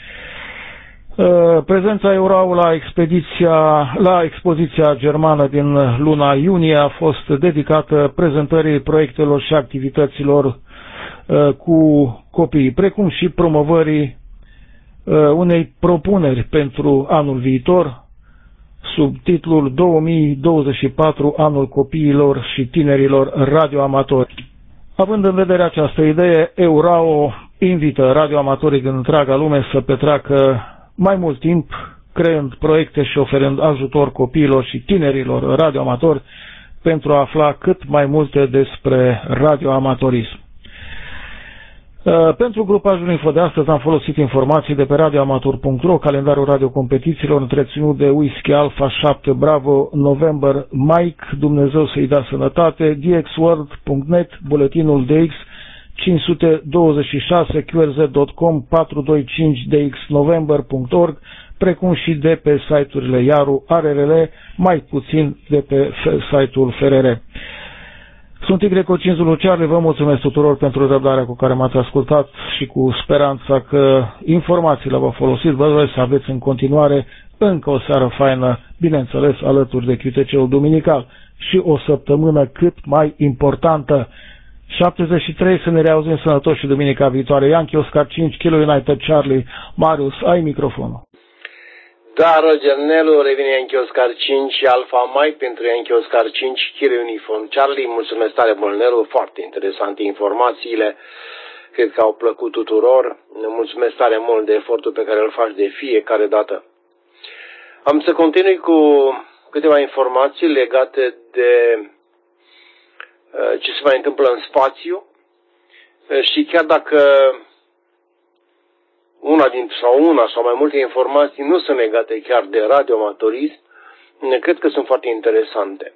Prezența EURAO la, expediția, la expoziția germană din luna iunie a fost dedicată prezentării proiectelor și activităților cu copiii, precum și promovării unei propuneri pentru anul viitor, sub titlul două mii douăzeci și patru, anul copiilor și tinerilor radioamatori. Având în vedere această idee, EURAO invită radioamatorii din întreaga lume să petreacă mai mult timp creând proiecte și oferând ajutor copiilor și tinerilor radioamatori pentru a afla cât mai multe despre radioamatorism. Pentru grupajul info de astăzi am folosit informații de pe radioamator punct ro, calendarul radiocompetițiilor întreținut de Whiskey Alpha șapte Bravo November Mike, Dumnezeu să-i dea sănătate, D X World punct net, buletinul D X cinci sute douăzeci și șase, Q R Z punct com, patru doi cinci D X November punct org, precum și de pe site-urile Iaru, A R R L, mai puțin de pe site-ul F R R. Sunt Igreco cinci Zulu Charlie, vă mulțumesc tuturor pentru răbdarea cu care m-ați ascultat și cu speranța că informațiile v-au folosit. Vă doresc să aveți în continuare încă o seară faină, bineînțeles alături de Q T C-ul duminical și o săptămână cât mai importantă. șaptezeci și trei, să ne reauzim sănătoși și duminica viitoare. Yankee Oscar cinci, Kilo United Charlie. Marius, ai microfonul. Da, Roger Nelu, revine Yankee Oscar cinci, Alfa Mike pentru Yankee Oscar cinci, Kilo Uniform Charlie. Mulțumesc tare mult, Nelu, foarte interesante informațiile. Cred că au plăcut tuturor. Mulțumesc tare mult de efortul pe care îl faci de fiecare dată. Am să continui cu câteva informații legate de uh, ce se mai întâmplă în spațiu uh, și chiar dacă una din, sau una sau mai multe informații nu sunt legate chiar de radioamatorism, cred că sunt foarte interesante.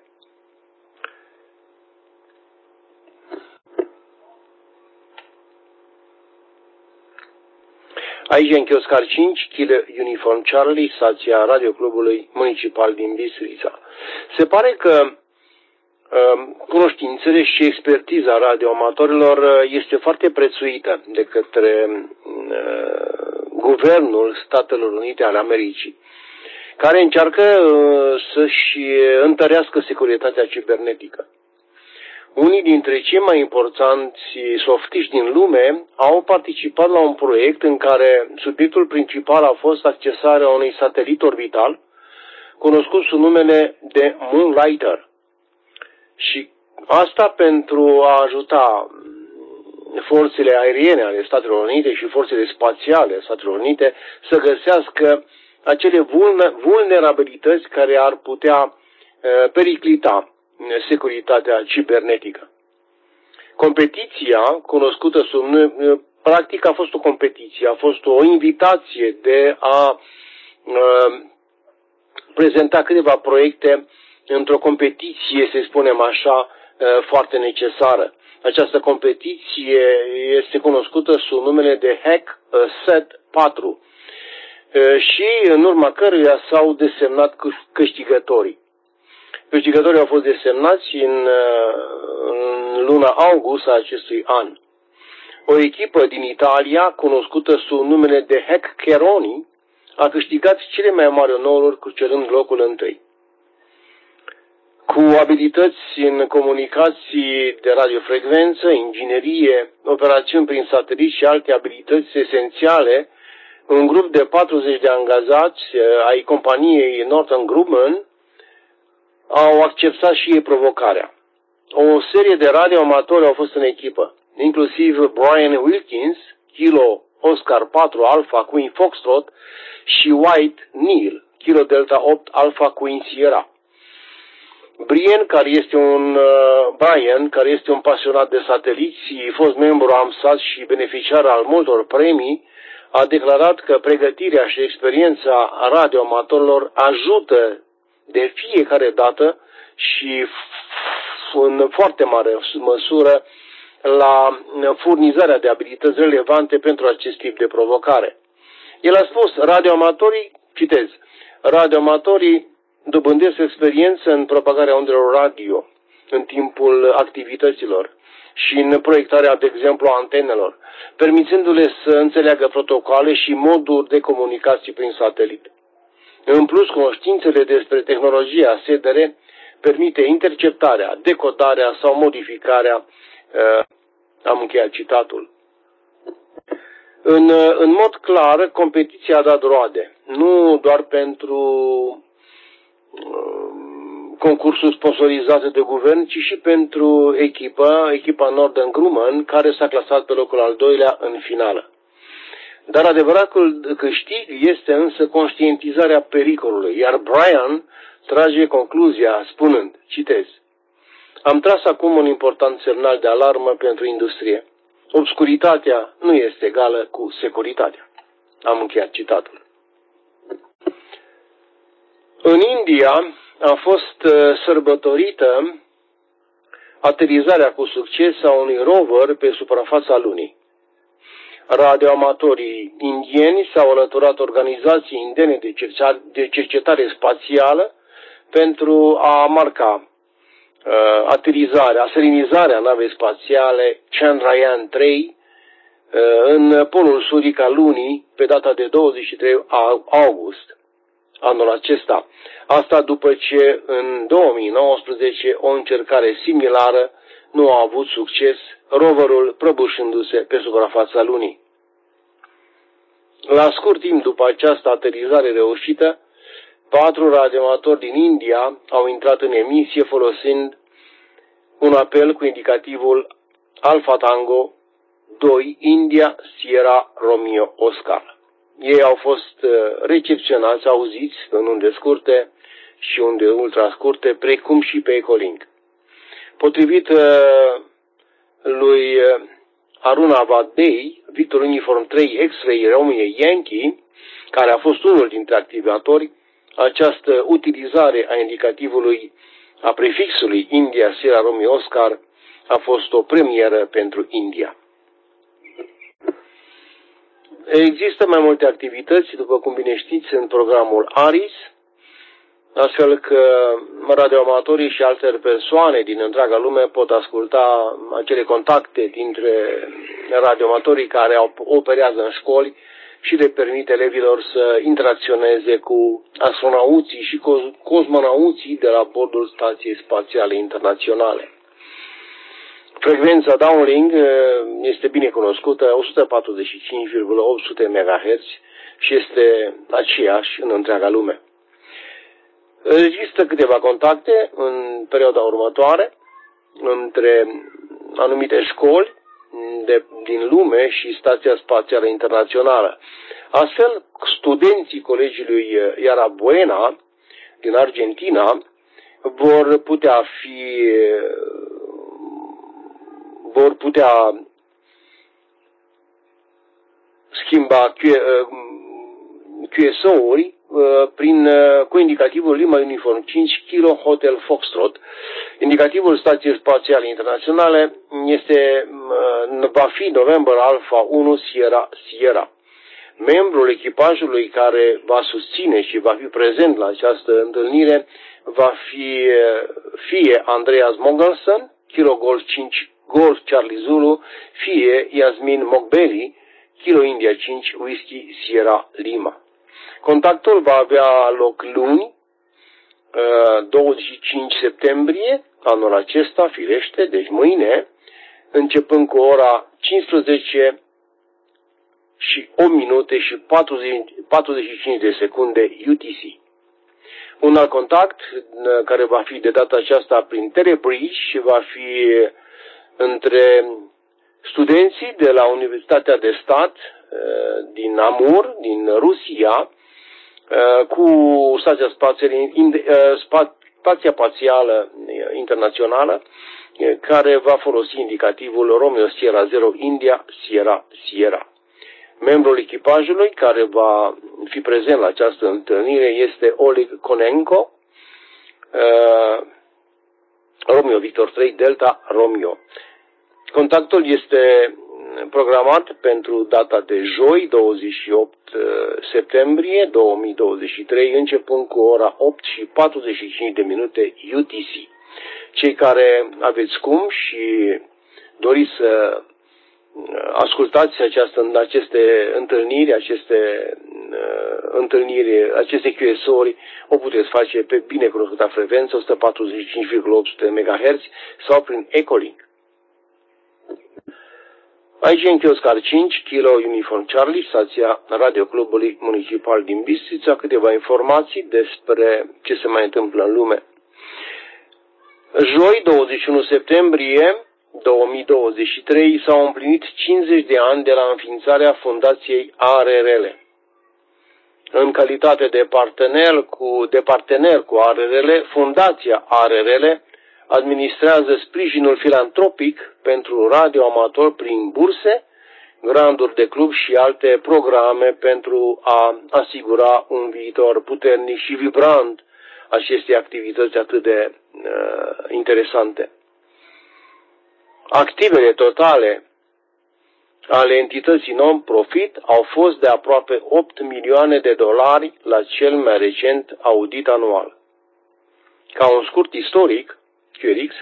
Aici Yankee Oscar cinci, Kilo Uniform Charlie, stația radioclubului municipal din Bistrița. Se pare că uh, cunoștințele și expertiza radioamatorilor este foarte prețuită de către uh, Guvernul Statelor Unite ale Americii, care încearcă uh, să-și întărească securitatea cibernetică. Unii dintre cei mai importanți softiști din lume au participat la un proiect în care subiectul principal a fost accesarea unui satelit orbital, cunoscut sub numele de Moonlighter. Și asta pentru a ajuta forțele aeriene ale Statelor Unite și forțele spațiale ale Statelor Unite să găsească acele vulnerabilități care ar putea periclita securitatea cibernetică. Competiția, cunoscută sub nume, practic a fost o competiție, a fost o invitație de a uh, prezenta câteva proiecte într-o competiție, să spunem așa, uh, foarte necesară. Această competiție este cunoscută sub numele de Hack Set patru uh, și în urma căruia s-au desemnat câștigătorii. Câștigătorii au fost desemnați în, în luna august a acestui an. O echipă din Italia, cunoscută sub numele de Hackeroni, a câștigat cele mai mari onoruri, cucerând locul întâi. Cu abilități în comunicații de radiofrecvență, inginerie, operațiuni prin satelit și alte abilități esențiale, un grup de patruzeci de angajați ai companiei Northrop Grumman au acceptat și ei provocarea. O serie de radioamatori au fost în echipă, inclusiv Brian Wilkins, Kilo Oscar patru Alpha Queen Foxtrot și White Neil, Kilo Delta opt Alpha Queen Sierra. Brian, care este un uh, Brian, care este un pasionat de sateliți, fost membru AMSAT și beneficiar al multor premii, a declarat că pregătirea și experiența radioamatorilor ajută de fiecare dată și în foarte mare măsură la furnizarea de abilități relevante pentru acest tip de provocare. El a spus, radioamatorii, citez, radioamatorii dobândesc experiență în propagarea ondelor radio în timpul activităților și în proiectarea, de exemplu, a antenelor, permițându-le să înțeleagă protocoale și moduri de comunicații prin satelit. În plus, cunoștințele despre tehnologia S D R permite interceptarea, decodarea sau modificarea, uh, am încheiat citatul. În, în mod clar, competiția a dat roade, nu doar pentru uh, concursul sponsorizat de guvern, ci și pentru echipa, echipa Northrop Grumman, care s-a clasat pe locul al doilea în finală. Dar adevăratul câștig este însă conștientizarea pericolului, iar Brian trage concluzia spunând, citez, am tras acum un important semnal de alarmă pentru industrie. Obscuritatea nu este egală cu securitatea. Am încheiat citatul. În India a fost sărbătorită aterizarea cu succes a unui rover pe suprafața lunii. Radioamatorii indieni s-au alăturat organizației indene de cercetare spațială pentru a marca uh, aterizarea, aserinizarea navei spațiale Chandrayaan trei uh, în polul sudic al lunii pe data de douăzeci și trei august anul acesta. Asta după ce în două mii nouăsprezece o încercare similară nu a avut succes, roverul prăbușindu-se pe suprafața lunii. La scurt timp după această aterizare reușită, patru radioamatori din India au intrat în emisie folosind un apel cu indicativul Alpha Tango doi India Sierra Romeo Oscar. Ei au fost recepționați, auziți în unde scurte și unde ultrascurte, precum și pe Echolink. Potrivit lui Aruna Vadei, Victor Uniform trei X-Ray Romeo Yankee, care a fost unul dintre activatori, această utilizare a indicativului, a prefixului India Sierra Romeo Oscar a fost o premieră pentru India. Există mai multe activități, după cum bine știți, în programul ARIS, astfel că radioamatorii și alte persoane din întreaga lume pot asculta acele contacte dintre radioamatorii care operează în școli și le permite elevilor să interacționeze cu astronauții și cosmonauții de la bordul Stației Spațiale Internaționale. Frecvența downlink este bine cunoscută, o sută patruzeci și cinci virgulă opt sute megahertz, și este aceeași în întreaga lume. Există câteva contacte în perioada următoare între anumite școli de, din lume și Stația Spațială Internațională. Astfel, studenții Colegiului Yara Buena din Argentina vor putea fi vor putea schimba Q S O-uri prin, cu indicativul Lima Uniform cinci Kilo Hotel Foxtrot. Indicativul Stației Spațiale Internaționale este, va fi November Alpha unu Sierra Sierra. Membrul echipajului care va susține și va fi prezent la această întâlnire va fi fie Andreas Mogelson, Kilo Golf cinci Golf Charlie Zulu, fie Yasmin Mogbeli, Kilo India cinci Whisky Sierra Lima. Contactul va avea loc luni, douăzeci și cinci septembrie, anul acesta, firește, deci mâine, începând cu ora cincisprezece și opt minute și patruzeci și cinci de secunde U T C. Un alt contact, care va fi de data aceasta prin Telebridge și va fi între studenții de la Universitatea de Stat din Amur, din Rusia, cu Stația Spațială Internațională, care va folosi indicativul Romeo Sierra zero India Sierra Sierra. Membrul echipajului care va fi prezent la această întâlnire este Oleg Konenko, Romeo Victor trei Delta Romeo. Contactul este programat pentru data de joi, douăzeci și opt septembrie două mii douăzeci și trei, începând cu ora opt și patruzeci și cinci de minute U T C. Cei care aveți cum și doriți să ascultați această, aceste întâlniri, aceste uh, întâlniri, aceste Q S O-uri, o puteți face pe binecunoscuta frecvență o sută patruzeci și cinci virgulă opt sute megahertz sau prin Echolink. Aici în Chioscar cinci, Kilo Uniform Charlie, stația Radioclubului Municipal din Bistrița, câteva informații despre ce se mai întâmplă în lume. Joi, douăzeci și unu septembrie două mii douăzeci și trei, s-au împlinit cincizeci de ani de la înființarea Fundației A R R L. În calitate de partener cu, de partener cu A R R L, Fundația A R R L administrează sprijinul filantropic pentru radioamatori prin burse, granturi de club și alte programe pentru a asigura un viitor puternic și vibrant acestei activități atât de uh, interesante. Activele totale ale entității non-profit au fost de aproape opt milioane de dolari la cel mai recent audit anual. Ca un scurt istoric, Q R X,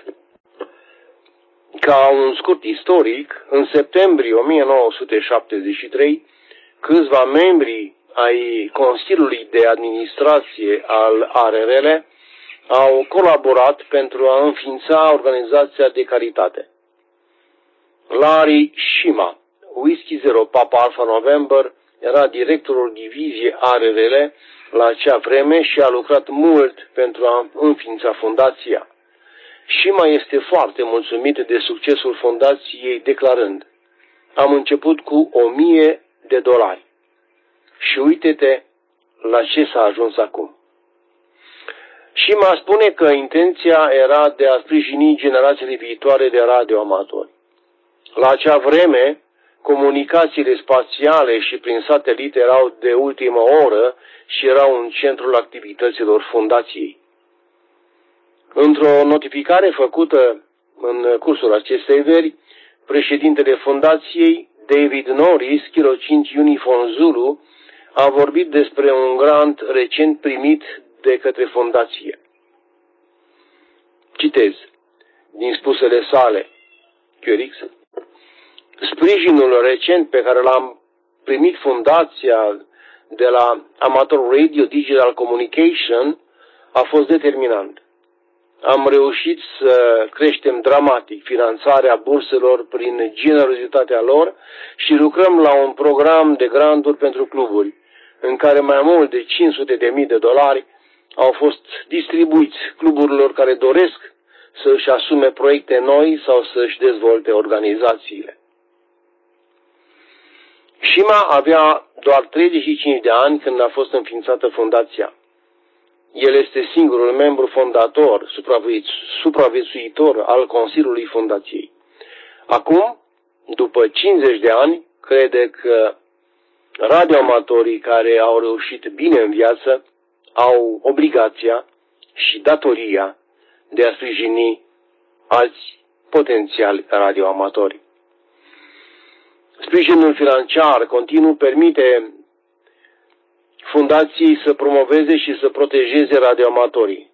ca un scurt istoric, în septembrie o mie nouă sute șaptezeci și trei, câțiva membri ai Consiliului de Administrație al A R R L au colaborat pentru a înființa organizația de caritate. Larry Shima, Whiskey Zero Papa Alpha November, era directorul diviziei A R R L la acea vreme și a lucrat mult pentru a înființa fundația. Shima este foarte mulțumit de succesul fundației, declarând: am început cu o mie de dolari și uite-te la ce s-a ajuns acum. Shima spune că intenția era de a sprijini generațiile viitoare de radioamatori. La acea vreme, comunicațiile spațiale și prin satelit erau de ultimă oră și erau în centrul activităților fundației. Într-o notificare făcută în cursul acestei veri, președintele fundației, David Norris, Kilo cinci Uniform Zulu, a vorbit despre un grant recent primit de către fundație. Citez din spusele sale, Q R X: sprijinul recent pe care l-am primit fundația de la Amateur Radio Digital Communication a fost determinant. Am reușit să creștem dramatic finanțarea burselor prin generozitatea lor și lucrăm la un program de granturi pentru cluburi, în care mai mult de cinci sute de mii de dolari au fost distribuiți cluburilor care doresc să își asume proiecte noi sau să își dezvolte organizațiile. Shima avea doar treizeci și cinci de ani când a fost înființată fundația. El este singurul membru fondator, supraviețuitor al Consiliului Fundației. Acum, după cincizeci de ani, crede că radioamatorii care au reușit bine în viață au obligația și datoria de a sprijini alți potențiali radioamatori. Sprijinul financiar continuu permite fundației să promoveze și să protejeze radioamatorii.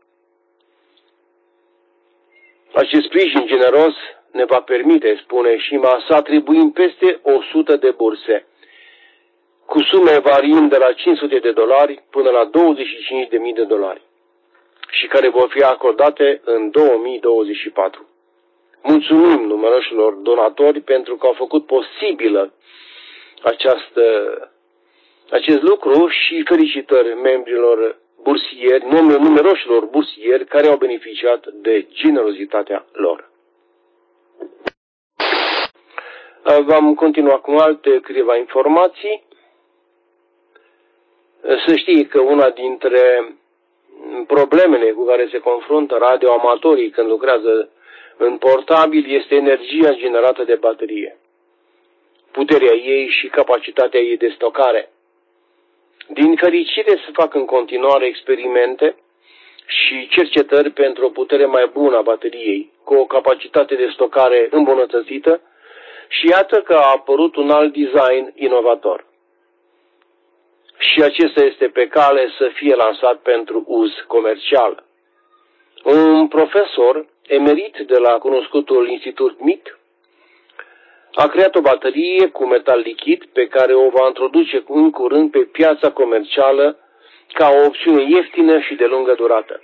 Acest sprijin generos ne va permite, spune Shima, să atribuim peste o sută de burse, cu sume variind de la cinci sute de dolari până la douăzeci și cinci de mii de dolari, și care vor fi acordate în două mii douăzeci și patru. Mulțumim numeroșilor donatori pentru că au făcut posibilă această, acest lucru și felicitări membrilor bursieri, numeroșilor bursieri care au beneficiat de generozitatea lor. Vom continua cu alte câteva informații. Să știi că una dintre problemele cu care se confruntă radioamatorii când lucrează în portabil este energia generată de baterie, puterea ei și capacitatea ei de stocare. Din fericire se fac în continuare experimente și cercetări pentru o putere mai bună a bateriei, cu o capacitate de stocare îmbunătățită, și iată că a apărut un alt design inovator. Și acesta este pe cale să fie lansat pentru uz comercial. Un profesor emerit de la cunoscutul Institut M I T a creat o baterie cu metal lichid pe care o va introduce în curând pe piața comercială ca o opțiune ieftină și de lungă durată.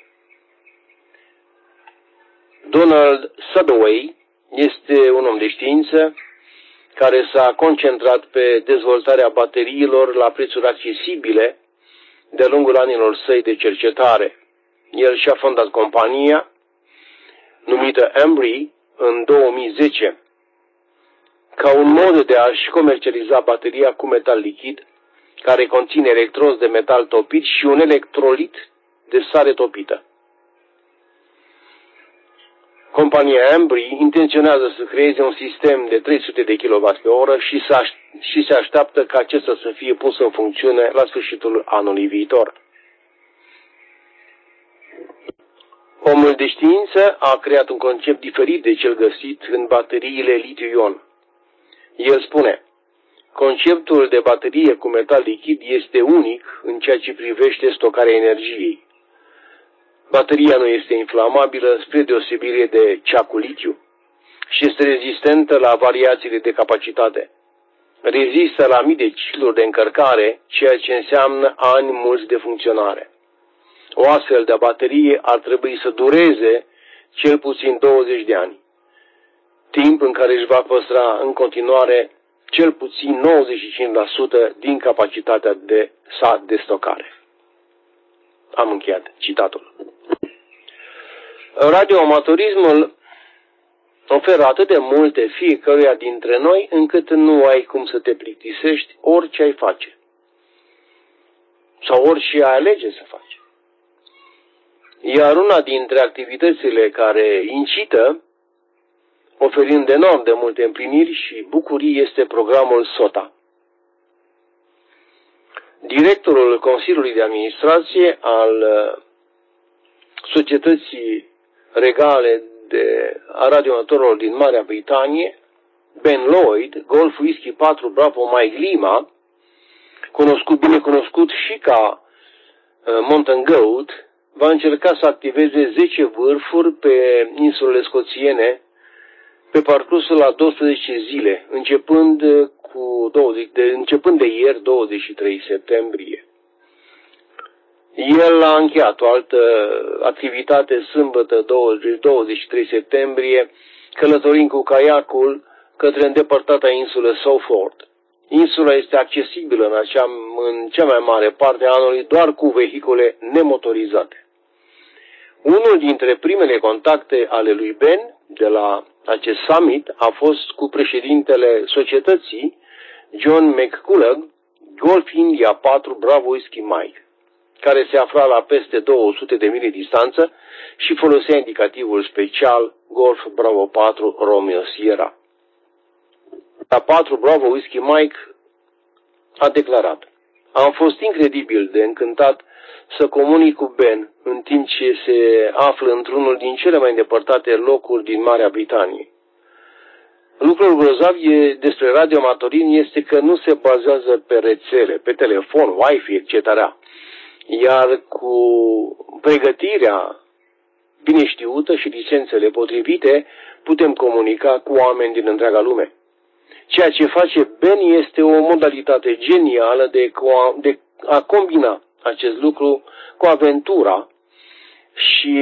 Donald Sudaway este un om de știință care s-a concentrat pe dezvoltarea bateriilor la prețuri accesibile de-a lungul anilor săi de cercetare. El și-a fondat compania numită Embry în două mii zece ca un mod de a-și comercializa bateria cu metal lichid care conține electrozi de metal topit și un electrolit de sare topită. Compania Embry intenționează să creeze un sistem de trei sute de kilowați pe oră și, și se așteaptă ca acesta să fie pus în funcțiune la sfârșitul anului viitor. Omul de știință a creat un concept diferit de cel găsit în bateriile litiu-ion. El spune: conceptul de baterie cu metal lichid este unic în ceea ce privește stocarea energiei. Bateria nu este inflamabilă spre deosebire de cea cu litiu și este rezistentă la variațiile de capacitate. Rezistă la mii de cicluri de încărcare, ceea ce înseamnă ani mulți de funcționare. O astfel de baterie ar trebui să dureze cel puțin douăzeci de ani, timp în care își va păstra în continuare cel puțin nouăzeci și cinci la sută din capacitatea de sa de stocare. Am încheiat citatul. Radioamatorismul oferă atât de multe fiecăruia dintre noi, încât nu ai cum să te plictisești orice ai face. Sau orice ai alege să faci. Iar una dintre activitățile care incită, oferind enorm de multe împliniri și bucurii, este programul SOTA. Directorul Consiliului de Administrație al Societății Regale de a radioamatorilor din Marea Britanie, Ben Lloyd, Golf Whisky patru Bravo Mike Lima, cunoscut, bine cunoscut și ca Mountain Goat, va încerca să activeze zece vârfuri pe insulele scoțiene pe parcursul a douăsprezece zile, începând, cu douăzeci, de, începând de ieri, douăzeci și trei septembrie. El a încheiat o altă activitate sâmbătă, douăzeci și trei septembrie, călătorind cu caiacul către îndepărtata insulă Salford. Insula este accesibilă în, acea, în cea mai mare parte a anului doar cu vehicule nemotorizate. Unul dintre primele contacte ale lui Ben de la acest summit a fost cu președintele societății, John McCullough, Golf India patru Bravo Whisky Mike, care se afla la peste două sute de mile distanță și folosea indicativul special Golf Bravo patru Romeo Sierra. La patru Bravo Whisky Mike a declarat: am fost incredibil de încântat să comunic cu Ben în timp ce se află într-unul din cele mai îndepărtate locuri din Marea Britanie. Lucrul grozav e despre radioamatorism este că nu se bazează pe rețele, pe telefon, Wi-Fi, et cetera. Iar cu pregătirea bine știută și licențele potrivite putem comunica cu oameni din întreaga lume. Ceea ce face Ben este o modalitate genială de, de a combina acest lucru cu aventura și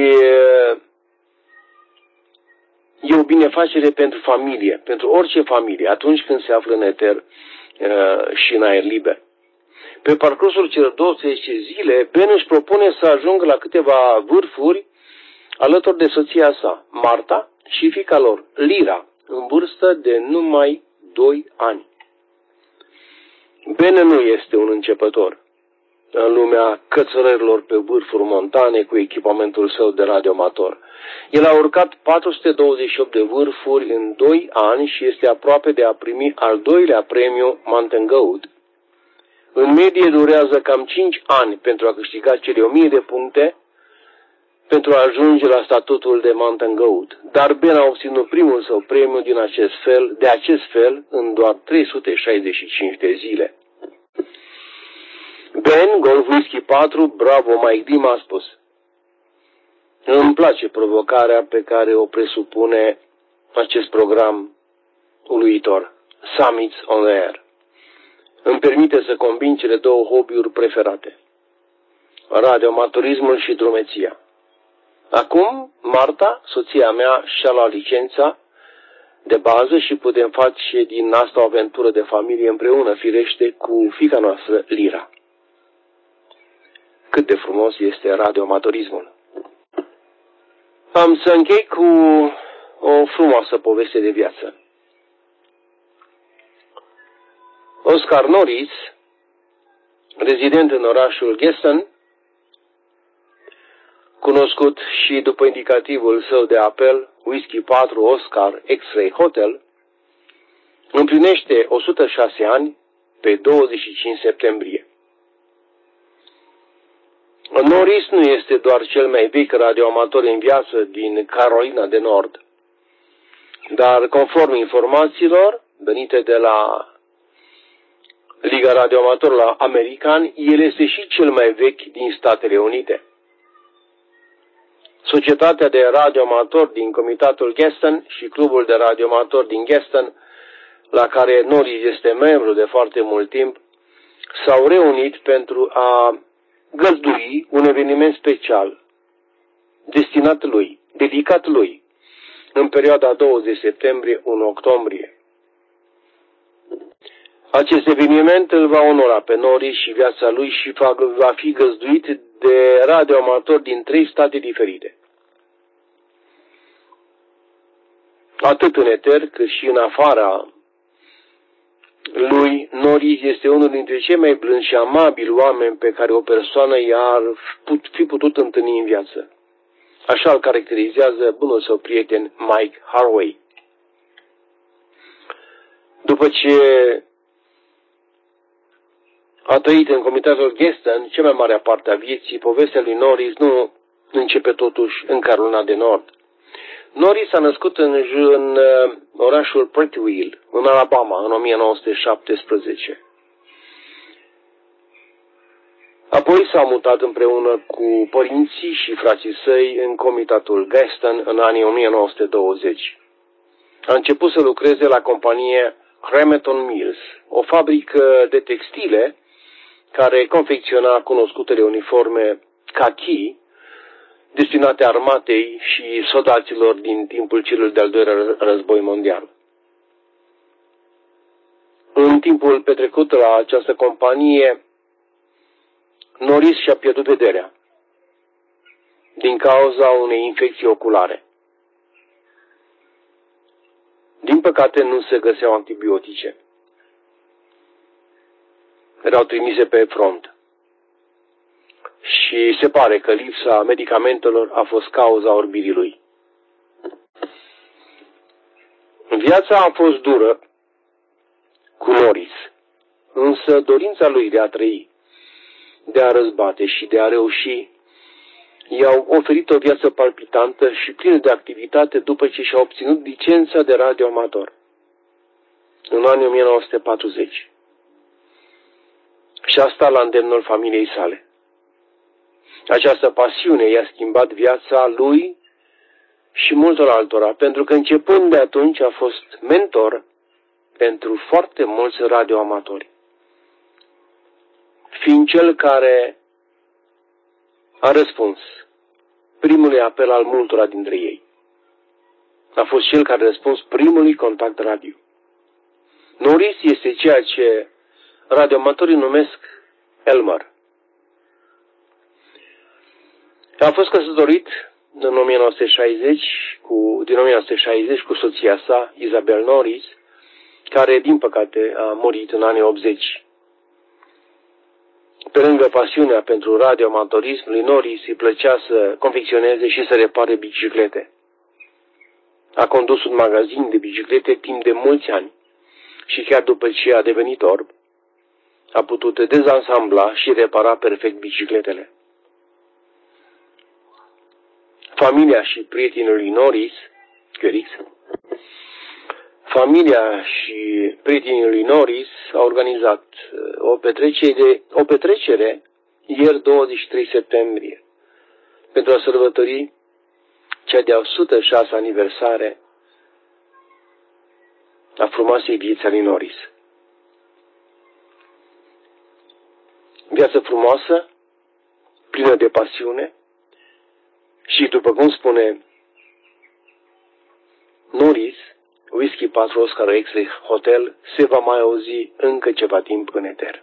e o binefacere pentru familie, pentru orice familie, atunci când se află în eter și în aer liber. Pe parcursul celor douăsprezece zile, Ben își propune să ajungă la câteva vârfuri alături de soția sa, Marta, și fiica lor, Lyra, în vârstă de numai doi ani. Ben nu este un începător în lumea cățărărilor pe vârfuri montane cu echipamentul său de radioamator. El a urcat patru sute douăzeci și opt de vârfuri în doi ani și este aproape de a primi al doilea premiu Mountain Goat. În medie durează cam cinci ani pentru a câștiga cele o mie de puncte pentru a ajunge la statutul de Mountain Goat, dar Ben a obținut primul său premiu din acest fel, de acest fel în doar trei sute șaizeci și cinci de zile. Ben, Golf Whisky patru, Bravo Mike Lima, a spus: îmi place provocarea pe care o presupune acest program uluitor, Summits on the Air. Îmi permite să combin cele două hobby-uri preferate, radioamatorismul și drumeția. Acum, Marta, soția mea, și-a luat licența de bază și putem face din asta o aventură de familie împreună, firește, cu fiica noastră, Lyra. Cât de frumos este radioamatorismul. Am să închei cu o frumoasă poveste de viață. Oscar Norris, rezident în orașul Geston, cunoscut și după indicativul său de apel Whisky patru Oscar X-Ray Hotel, împlinește o sută șase ani pe douăzeci și cinci septembrie. Norris nu este doar cel mai vechi radioamator în viață din Carolina de Nord, dar conform informațiilor venite de la Liga Radioamatorilor Americani, el este și cel mai vechi din Statele Unite. Societatea de radioamatori din Comitatul Geston și Clubul de radioamatori din Geston, la care Norris este membru de foarte mult timp, s-au reunit pentru a găzdui un eveniment special destinat lui, dedicat lui, în perioada douăzeci septembrie unu octombrie. Acest eveniment îl va onora pe Norris și viața lui și va fi găzduit de radioamatori din trei state diferite. Atât în eter cât și în afara lui, Norris este unul dintre cei mai blânzi și amabili oameni pe care o persoană i-ar fi putut întâlni în viață. Așa îl caracterizează bunul său prieten Mike Harvey. După ce a trăit în comitatul Gaston cea mai mare parte a vieții, povestea lui Norris nu începe totuși în Carolina de Nord. Norris s-a născut în, în uh, orașul Prattville, în Alabama, în o mie nouă sute șaptesprezece. Apoi s-a mutat împreună cu părinții și frații săi în comitatul Gaston în anii o mie nouă sute douăzeci. A început să lucreze la compania Cramerton Mills, o fabrică de textile care confecționa cunoscutele uniforme kaki destinate armatei și soldaților din timpul celui de-al doilea război mondial. În timpul petrecut la această companie, Norris și-a pierdut vederea din cauza unei infecții oculare. Din păcate nu se găseau antibiotice. Erau trimise pe front. Și se pare că lipsa medicamentelor a fost cauza orbirii lui. Viața a fost dură cu Norris, însă dorința lui de a trăi, de a răzbate și de a reuși i-au oferit o viață palpitantă și plină de activitate după ce și-a obținut licența de radioamator în anii o mie nouă sute patruzeci. Și asta la îndemnul familiei sale. Această pasiune i-a schimbat viața lui și multor altora, pentru că începând de atunci a fost mentor pentru foarte mulți radioamatori, fiind cel care a răspuns primului apel al multora dintre ei. A fost cel care a răspuns primului contact radio. Norris este ceea ce radioamatorii numesc Elmer. A fost căsătorit în o mie nouă sute șaizeci, cu, din o mie nouă sute șaizeci cu soția sa, Isabel Norris, care, din păcate, a murit în anii optzeci. Pe lângă pasiunea pentru radioamatorism, lui Norris îi plăcea să confecționeze și să repare biciclete. A condus un magazin de biciclete timp de mulți ani și chiar după ce a devenit orb, a putut dezansambla și repara perfect bicicletele. Familia și prietenii lui Norris, Gerix, familia și prietenii lui Norris au organizat o petrecere, de, o petrecere ieri douăzeci și trei septembrie pentru a sărbători cea de-a o sută șasea aniversare a frumoasei vieții a lui Norris. Viață frumoasă, plină de pasiune și, după cum spune Norris, Whisky patru Oscar X-Ray Hotel, se va mai auzi încă ceva timp în eter.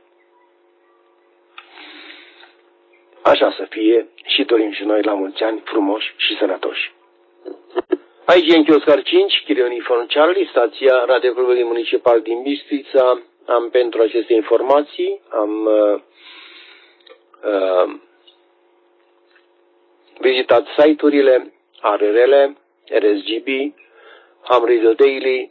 Așa să fie și dorim și noi la mulți ani frumoși și sănătoși. Aici e în Oscar cinci, Chirioniform Charlie, stația Radioclubului Municipal din Bistrița. Am pentru aceste informații, am uh, uh, vizitat site-urile R R L, R S G B, Ham Radio Daily,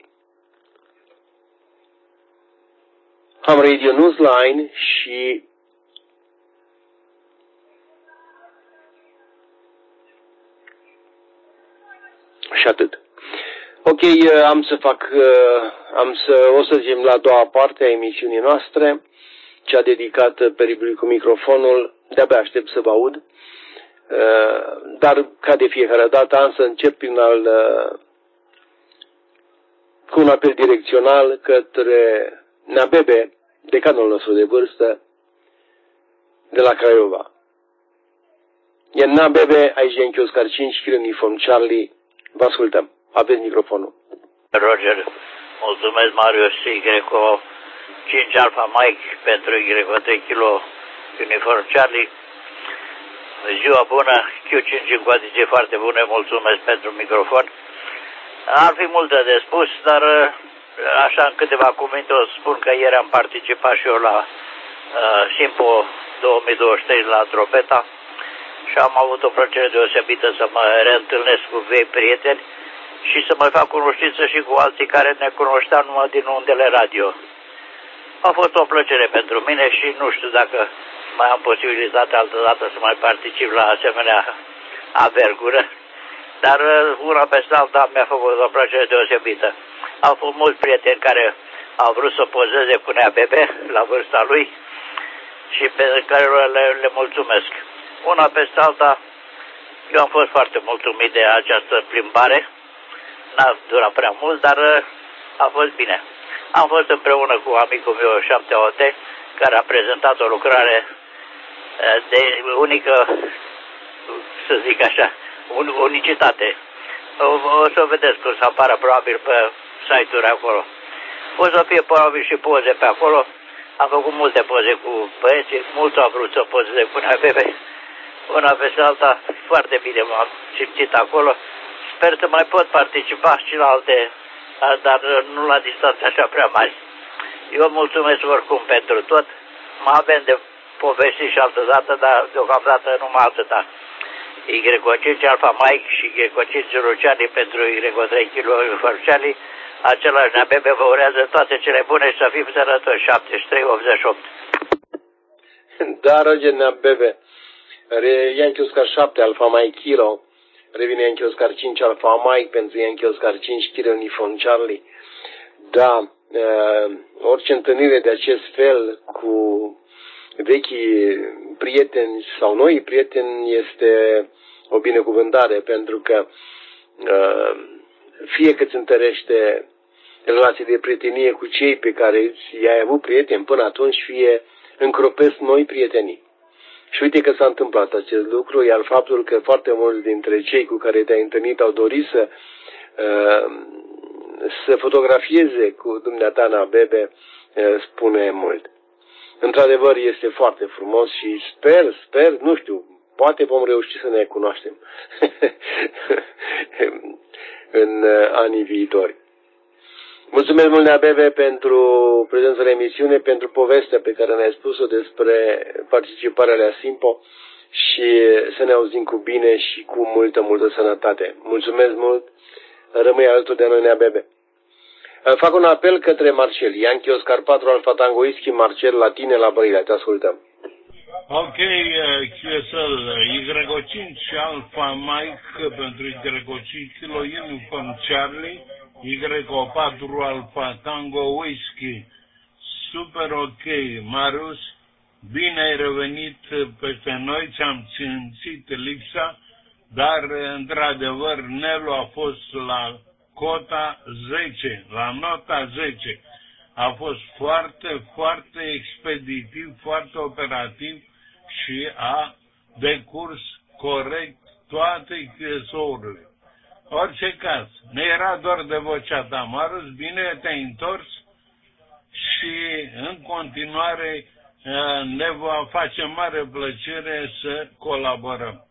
Ham Radio Newsline și și atât. Ok, am să fac, am să, o să zicem la a doua parte a emisiunii noastre, cea dedicată peribului cu microfonul, de-abia aștept să vă aud, dar ca de fiecare dată am să încep prin al, cu un apel direcțional către Nea Bebe, decanul nostru de vârstă, de la Craiova. E N A B B, aici Yankee Oscar cinci, Kilo Uniform Charlie. Vă ascultăm. Aveți microfonul. Roger, mulțumesc Marius și Greco cinci Alpha Mike pentru Greco trei Kilo Uniform Charlie. Ziua bună, Q cinci în condiții foarte bune, mulțumesc pentru microfon. Ar fi multe de spus, dar așa în câteva cuvinte o spun că ieri am participat și eu la uh, Simpo două mii douăzeci și trei la Drobeta și am avut o plăcere deosebită să mă reîntâlnesc cu vei prieteni și să mai fac cunoștință și cu alții care ne cunoșteau numai din undele radio. A fost o plăcere pentru mine și nu știu dacă mai am posibilitatea altă dată să mai particip la asemenea avergură, dar una peste alta mi-a făcut o plăcere deosebită. Au fost mulți prieteni care au vrut să pozeze cu Nea Bebe la vârsta lui și pe care le, le mulțumesc. Una peste alta, eu am fost foarte mulțumit de această plimbare. N-a durat prea mult, dar a fost bine. Am fost împreună cu amicul meu șapte O T, care a prezentat o lucrare de unică, să zic așa, un, unicitate. O, o să vedeți că o să apară probabil pe site-uri acolo. O să fie probabil și poze pe acolo. Am făcut multe poze cu băieții, mulți au vrut să pozeze cu Nea Bebe. Una peste alta, foarte bine m-am simțit acolo. Sper să mai pot participa și la alte, dar nu la distanțe așa prea mari. Eu mulțumesc oricum pentru tot. Mă avem de povesti și altă dată, dar deocamdată numai atâta. Y cinci Alpha Mike și Y cinci Luciani pentru Y trei Kilo Farciali. Același Nea Bebe vă urează toate cele bune și să fim sănătoși. șaptezeci și trei optzeci și opt. Da, Roger Nea Bebe. Yankee Oscar șapte Alpha Mike Kilo. Revine Yankee Oscar cinci Alpha Mike pentru Yankee Oscar cinci Kilo Uniform Charlie. Da, uh, orice întâlnire de acest fel cu vechii prieteni sau noi prieteni este o binecuvântare, pentru că uh, fie că îți întărește relații de prietenie cu cei pe care i-ai avut prieteni până atunci, fie încropesc noi prietenii. Și uite că s-a întâmplat acest lucru, iar faptul că foarte mulți dintre cei cu care te-ai întâlnit au dorit să, uh, să fotografieze cu dumneata Nea Bebe, uh, spune mult. Într-adevăr, este foarte frumos și sper, sper, nu știu, poate vom reuși să ne cunoaștem în uh, anii viitori. Mulțumesc mult, Nea Bebe, pentru prezența la emisiune, pentru povestea pe care ne-ai spus-o despre participarea la Simpo și să ne auzim cu bine și cu multă, multă sănătate. Mulțumesc mult, rămâi alături de noi, Nea Bebe. Fac un apel către Marcel. Yankee Oscar patru Alpha Tango Whisky, Marcel, la tine, la Brăila. Te ascultăm. Ok, Q S L, Y cinci Alpha Mike pentru Y cinci Kilo Uniform Charlie, Y patru Alpha Tango Whisky. Super ok, Marius, bine ai revenit peste noi, ți-am simțit lipsa, dar într-adevăr Nelu a fost la cota zece, la nota zece. A fost foarte, foarte expeditiv, foarte operativ și a decurs corect toate Q S O-urile. Orice caz, ne era doar de vocea ta, Marius, bine te-ai întors și în continuare ne va face mare plăcere să colaborăm.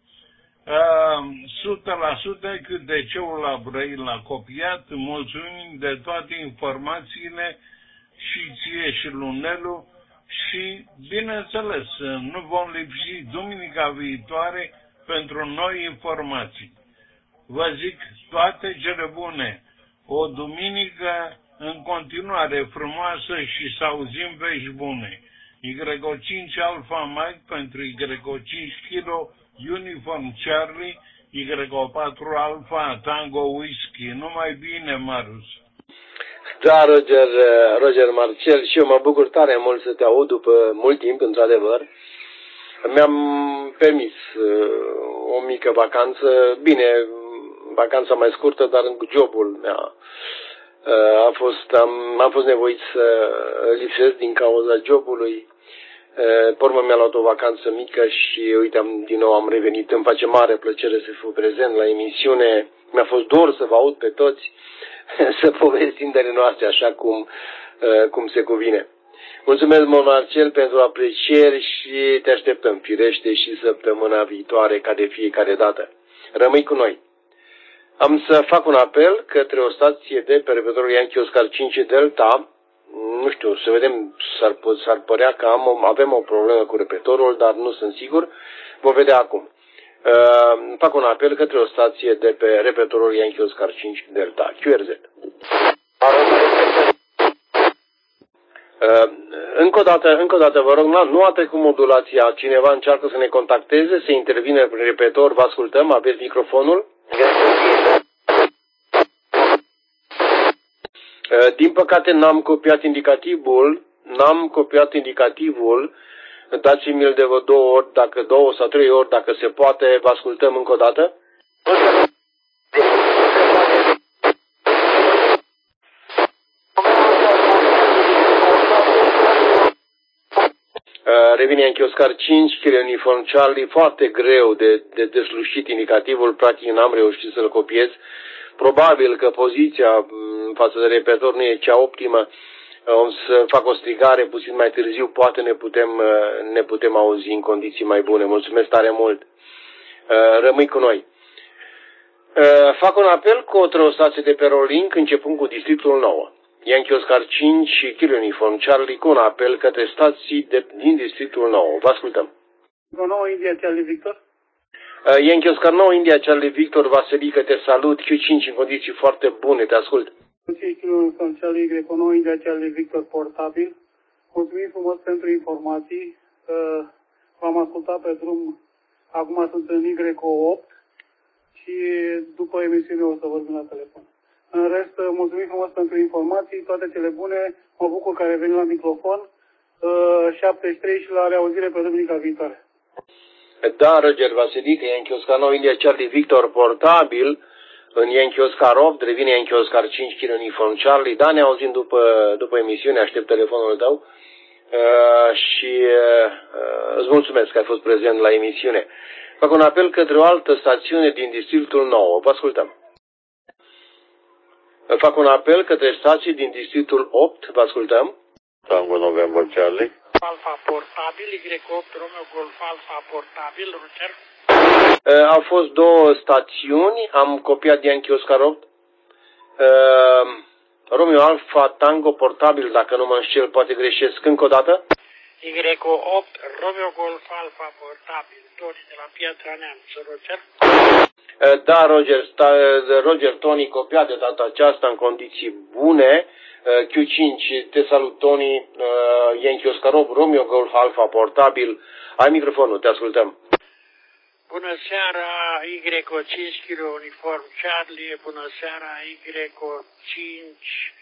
o sută la sută cât de ceul la Brăila copiat, mulțumim de toate informațiile și ție și lui Nelu și, bineînțeles, nu vom lipsi duminica viitoare pentru noi informații. Vă zic toate cele bune, o duminică în continuare frumoasă și să auzim vești bune. Y cinci Alpha Mike pentru Y cinci Kilo Uniform Charlie, Y patru Alpha Tango Whisky. Numai bine, Marius. Da, Roger, Roger Marcel, și eu mă bucur tare mult să te aud după mult timp, într-adevăr. Mi-am permis uh, o mică vacanță, bine, vacanța mai scurtă, dar în jobul meu uh, a fost, am, am fost nevoit să lipsesc din cauza jobului. Pe urmă mi-a luat o vacanță mică și uite, am, din nou am revenit. Îmi face mare plăcere să fiu prezent la emisiune. Mi-a fost dor să vă aud pe toți, să povestim de noastre așa cum, cum se cuvine. Mulțumesc mult, Marcel, pentru aprecieri și te așteptăm, firește, și săptămâna viitoare, ca de fiecare dată. Rămâi cu noi. Am să fac un apel către o stație de pe repetorul Yankee Oscar cinci Delta. Nu știu, să vedem, s-ar, s-ar părea că am, avem o problemă cu repetorul, dar nu sunt sigur. Vom vedea acum. Uh, fac un apel către o stație de pe repetorul Yankee Oscar cinci Delta, Q R Z. Uh, încă o dată, încă o dată, vă rog, nu atât cu modulația. Cineva încearcă să ne contacteze, să intervine prin repetor, vă ascultăm, aveți microfonul. Din păcate n-am copiat indicativul, n-am copiat indicativul, dați-mi-l de vă două ori, dacă două sau trei ori, dacă se poate, vă ascultăm încă o dată. Revine Yankee Oscar cinci, Kilo Uniform Charlie, foarte greu de, de deslușit indicativul, practic n-am reușit să-l copiez. Probabil că poziția față de repetor nu e cea optimă. O să fac o strigare puțin mai târziu, poate ne putem, ne putem auzi în condiții mai bune. Mulțumesc tare mult. Rămâi cu noi. Fac un apel către o stație de pe Rolink, începând cu districtul nouă. Yankee Oscar cinci, Kilo Uniform Charlie, cu un apel către stații de, din districtul nouă. Vă ascultăm. nouă India Charlie Victor. Uh, Yankee Oscar nouă, India Charlie Victor, Vasilică, te salut, Q cinci în condiții foarte bune, te ascult. Kilo Uniform Charlie, Greco nouă, India Charlie Victor, portabil. Mulțumim frumos pentru informații. Uh, v-am ascultat pe drum, acum sunt în Greco opt și după emisiune o să vorbim la telefon. În rest, mulțumim frumos pentru informații, toate cele bune, mă bucur că ai venit la microfon, uh, șaptezeci și trei și la reauzire pe duminica viitoare. Da, Roger Vasilică, Yankee Oscar nouă, India Charlie Victor, portabil, în Yankee Oscar opt, revine Yankee Oscar cinci, Kilo Uniform Charlie. Da, ne auzim după, după emisiune, aștept telefonul tău uh, și uh, îți mulțumesc că ai fost prezent la emisiune. Fac un apel către o altă stațiune din districtul nouă, vă ascultăm. Fac un apel către stații din districtul opt, vă ascultăm. Tango November Charlie. Alfa portabil, Y opt, Romeo Golf Alfa portabil, Ruter. Uh, au fost două stațiuni, am copiat Yankee Oscar opt. Uh, Romeo Alfa Tango portabil, dacă nu mă înșel, poate greșesc încă o dată. Y opt, Romeo Golf Alfa portabil, Tony de la Piatra Neamț, Ruter. Uh, da, Roger, sta, Roger Tony, copiat de data aceasta în condiții bune. Uh, Q cinci, te salut, Tony, uh, Yankee Oscar opt, Romeo Golf Alfa portabil. Ai microfonul, te ascultăm. Bună seara, Y cinci, Kilo Uniform Charlie, bună seara, Y cinci,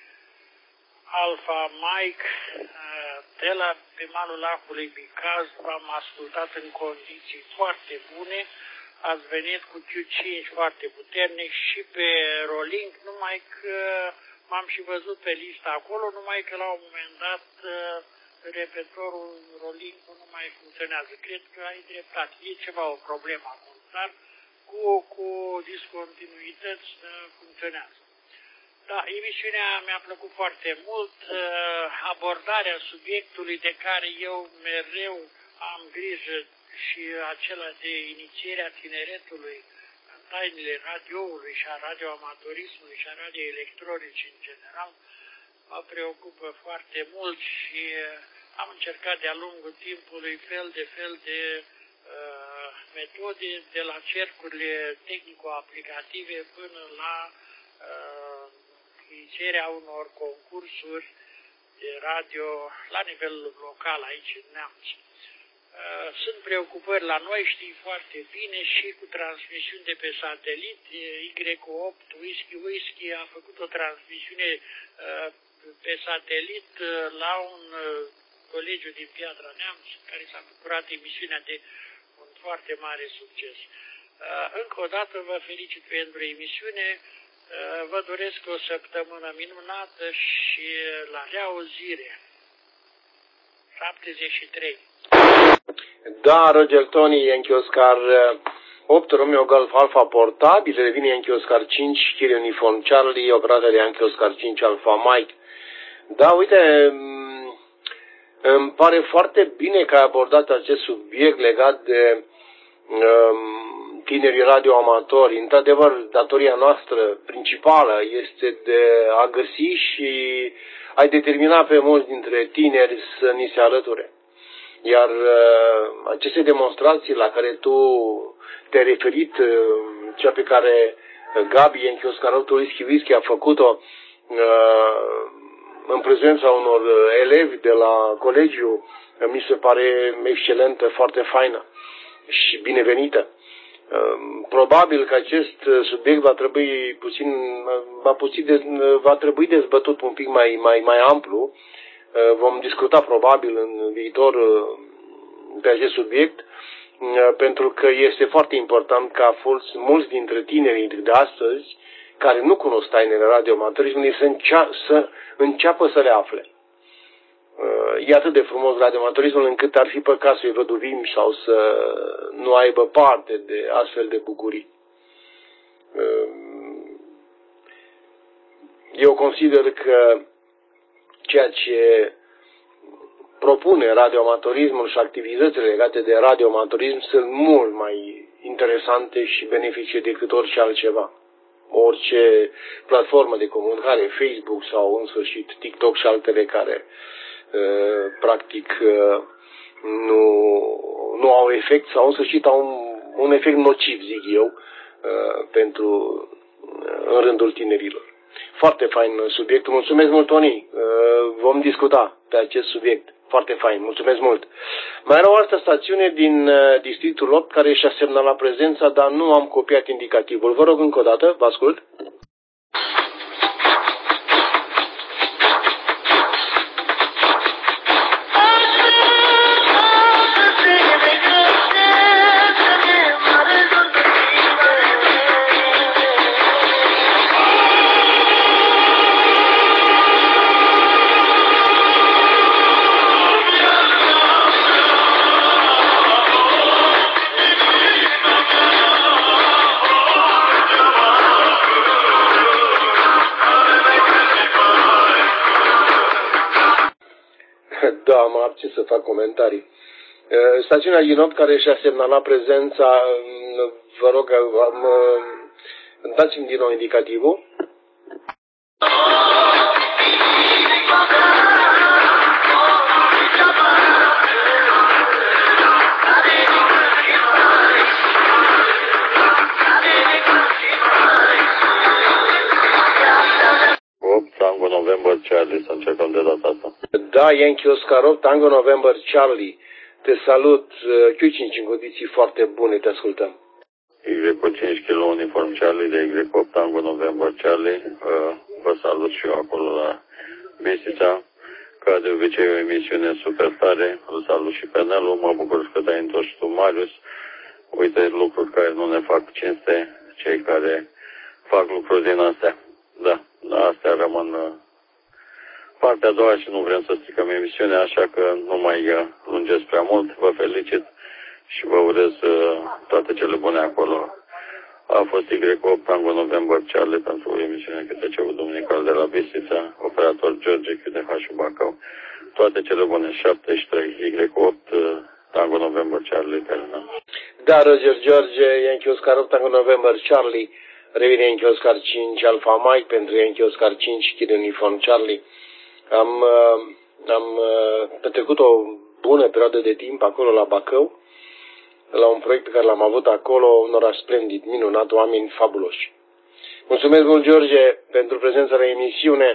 Alfa Mike, de la pe malul lacului Bicaz, v-am ascultat în condiții foarte bune, ați venit cu Q cinci foarte puternic și pe Rolink, numai că m-am și văzut pe lista acolo, numai că la un moment dat repetorul Rolink nu mai funcționează. Cred că ai dreptate. E ceva o problemă acolo, dar cu, cu discontinuități funcționează. Da, emisiunea mi-a plăcut foarte mult. Abordarea subiectului de care eu mereu am grijă și acela de inițierea tineretului în tainele radioului și a radioamatorismului și a radioelectronicii în general, mă preocupă foarte mult și am încercat de-a lungul timpului fel de fel de uh, metode, de la cercurile tehnico-aplicative până la uh, inițierea unor concursuri de radio la nivel local aici în Neamț. Uh, sunt preocupări la noi, știi foarte bine, și cu transmisiuni de pe satelit. Y opt Whisky Whisky a făcut o transmisiune uh, pe satelit la un colegiu din Piatra Neamț, care s-a bucurat emisiunea de un foarte mare succes. Încă o dată vă felicit pentru emisiune, vă doresc o săptămână minunată și la reauzire. șaptezeci și trei. Da, Roger Tony, Yankee Oscar opt, Romeo Golf Alpha portabil, revine Yankee Oscar cinci, Kiri Uniform Charlie, operator Yankee Oscar cinci Alpha Mike. Da, uite, îmi pare foarte bine că ai abordat acest subiect legat de um, tinerii radioamatori. Într-adevăr, datoria noastră principală este de a găsi și a determina pe mulți dintre tineri să ni se alăture. Iar uh, aceste demonstrații la care tu te-ai referit, uh, cea pe care Gabi Yankee Oscar opt Whisky Whisky a făcut-o uh, în prezența unor elevi de la colegiu, mi se pare excelentă, foarte faină și binevenită. Probabil că acest subiect va trebui puțin, va, puțin dez, va trebui dezbătut un pic mai, mai, mai amplu. Vom discuta probabil în viitor pe acest subiect, pentru că este foarte important ca mulți dintre tinerii de astăzi care nu cunosc tainele radioamatorișului să, încea, să înceapă să le afle. E atât de frumos radioamatorismul încât ar fi păcat să-i văduvim sau să nu aibă parte de astfel de bucurii. Eu consider că ceea ce propune radioamatorismul și activitățile legate de radioamatorism sunt mult mai interesante și benefice decât orice altceva. Orice platformă de comunicare, Facebook sau în sfârșit TikTok și altele care uh, practic uh, nu, nu au efect sau în sfârșit au un, un efect nociv, zic eu, uh, pentru uh, în rândul tinerilor. Foarte fain subiectul. Mulțumesc mult, Tony. Uh, vom discuta pe acest subiect. Foarte fain. Mulțumesc mult. Mai era o altă stațiune din uh, districtul opt care și-a semnalat prezența, dar nu am copiat indicativul. Vă rog încă o dată, vă ascult. Da, mă abțin să fac comentarii. Stațiunea din opt care și-a semnalat prezența, vă rog, dați-mi din nou indicativul. Tango November Charlie, să încercăm de data asta. Da, Yankee Oscar opt, Tango November Charlie. Te salut, Q cinci în condiții foarte bune, te ascultăm. Y cinci kilo uniform Charlie de Y opt Tango November Charlie. Uh, vă salut și eu acolo la Bistrița. Ca de obicei o emisiune super tare. Vă salut și pe Nelu. Mă bucur că te-ai întors tu, Marius. Uite lucruri care nu ne fac cinste, cei care fac lucruri din astea. Da, astea rămân partea a doua și nu vrem să stricăm emisiunea, așa că nu mai lungesc prea mult. Vă felicit și vă urez toate cele bune acolo. A fost Y opt Tango November Charlie pentru emisiunea Q T C-ul Duminical de la Bistrița, operator George Q T H Bacău. Toate cele bune, șaptezeci și trei Y opt Tango November Charlie, terminat. Da, Roger George, Yankee Oscar opt Tango November Charlie. Revine Yankee Oscar cinci Alpha Mike pentru Yankee Oscar cinci Kid Uniform Charlie. Am, am petrecut o bună perioadă de timp acolo la Bacău, la un proiect pe care l-am avut acolo, un oraș splendid, minunat, oameni fabuloși. Mulțumesc mult, George, pentru prezența la emisiune.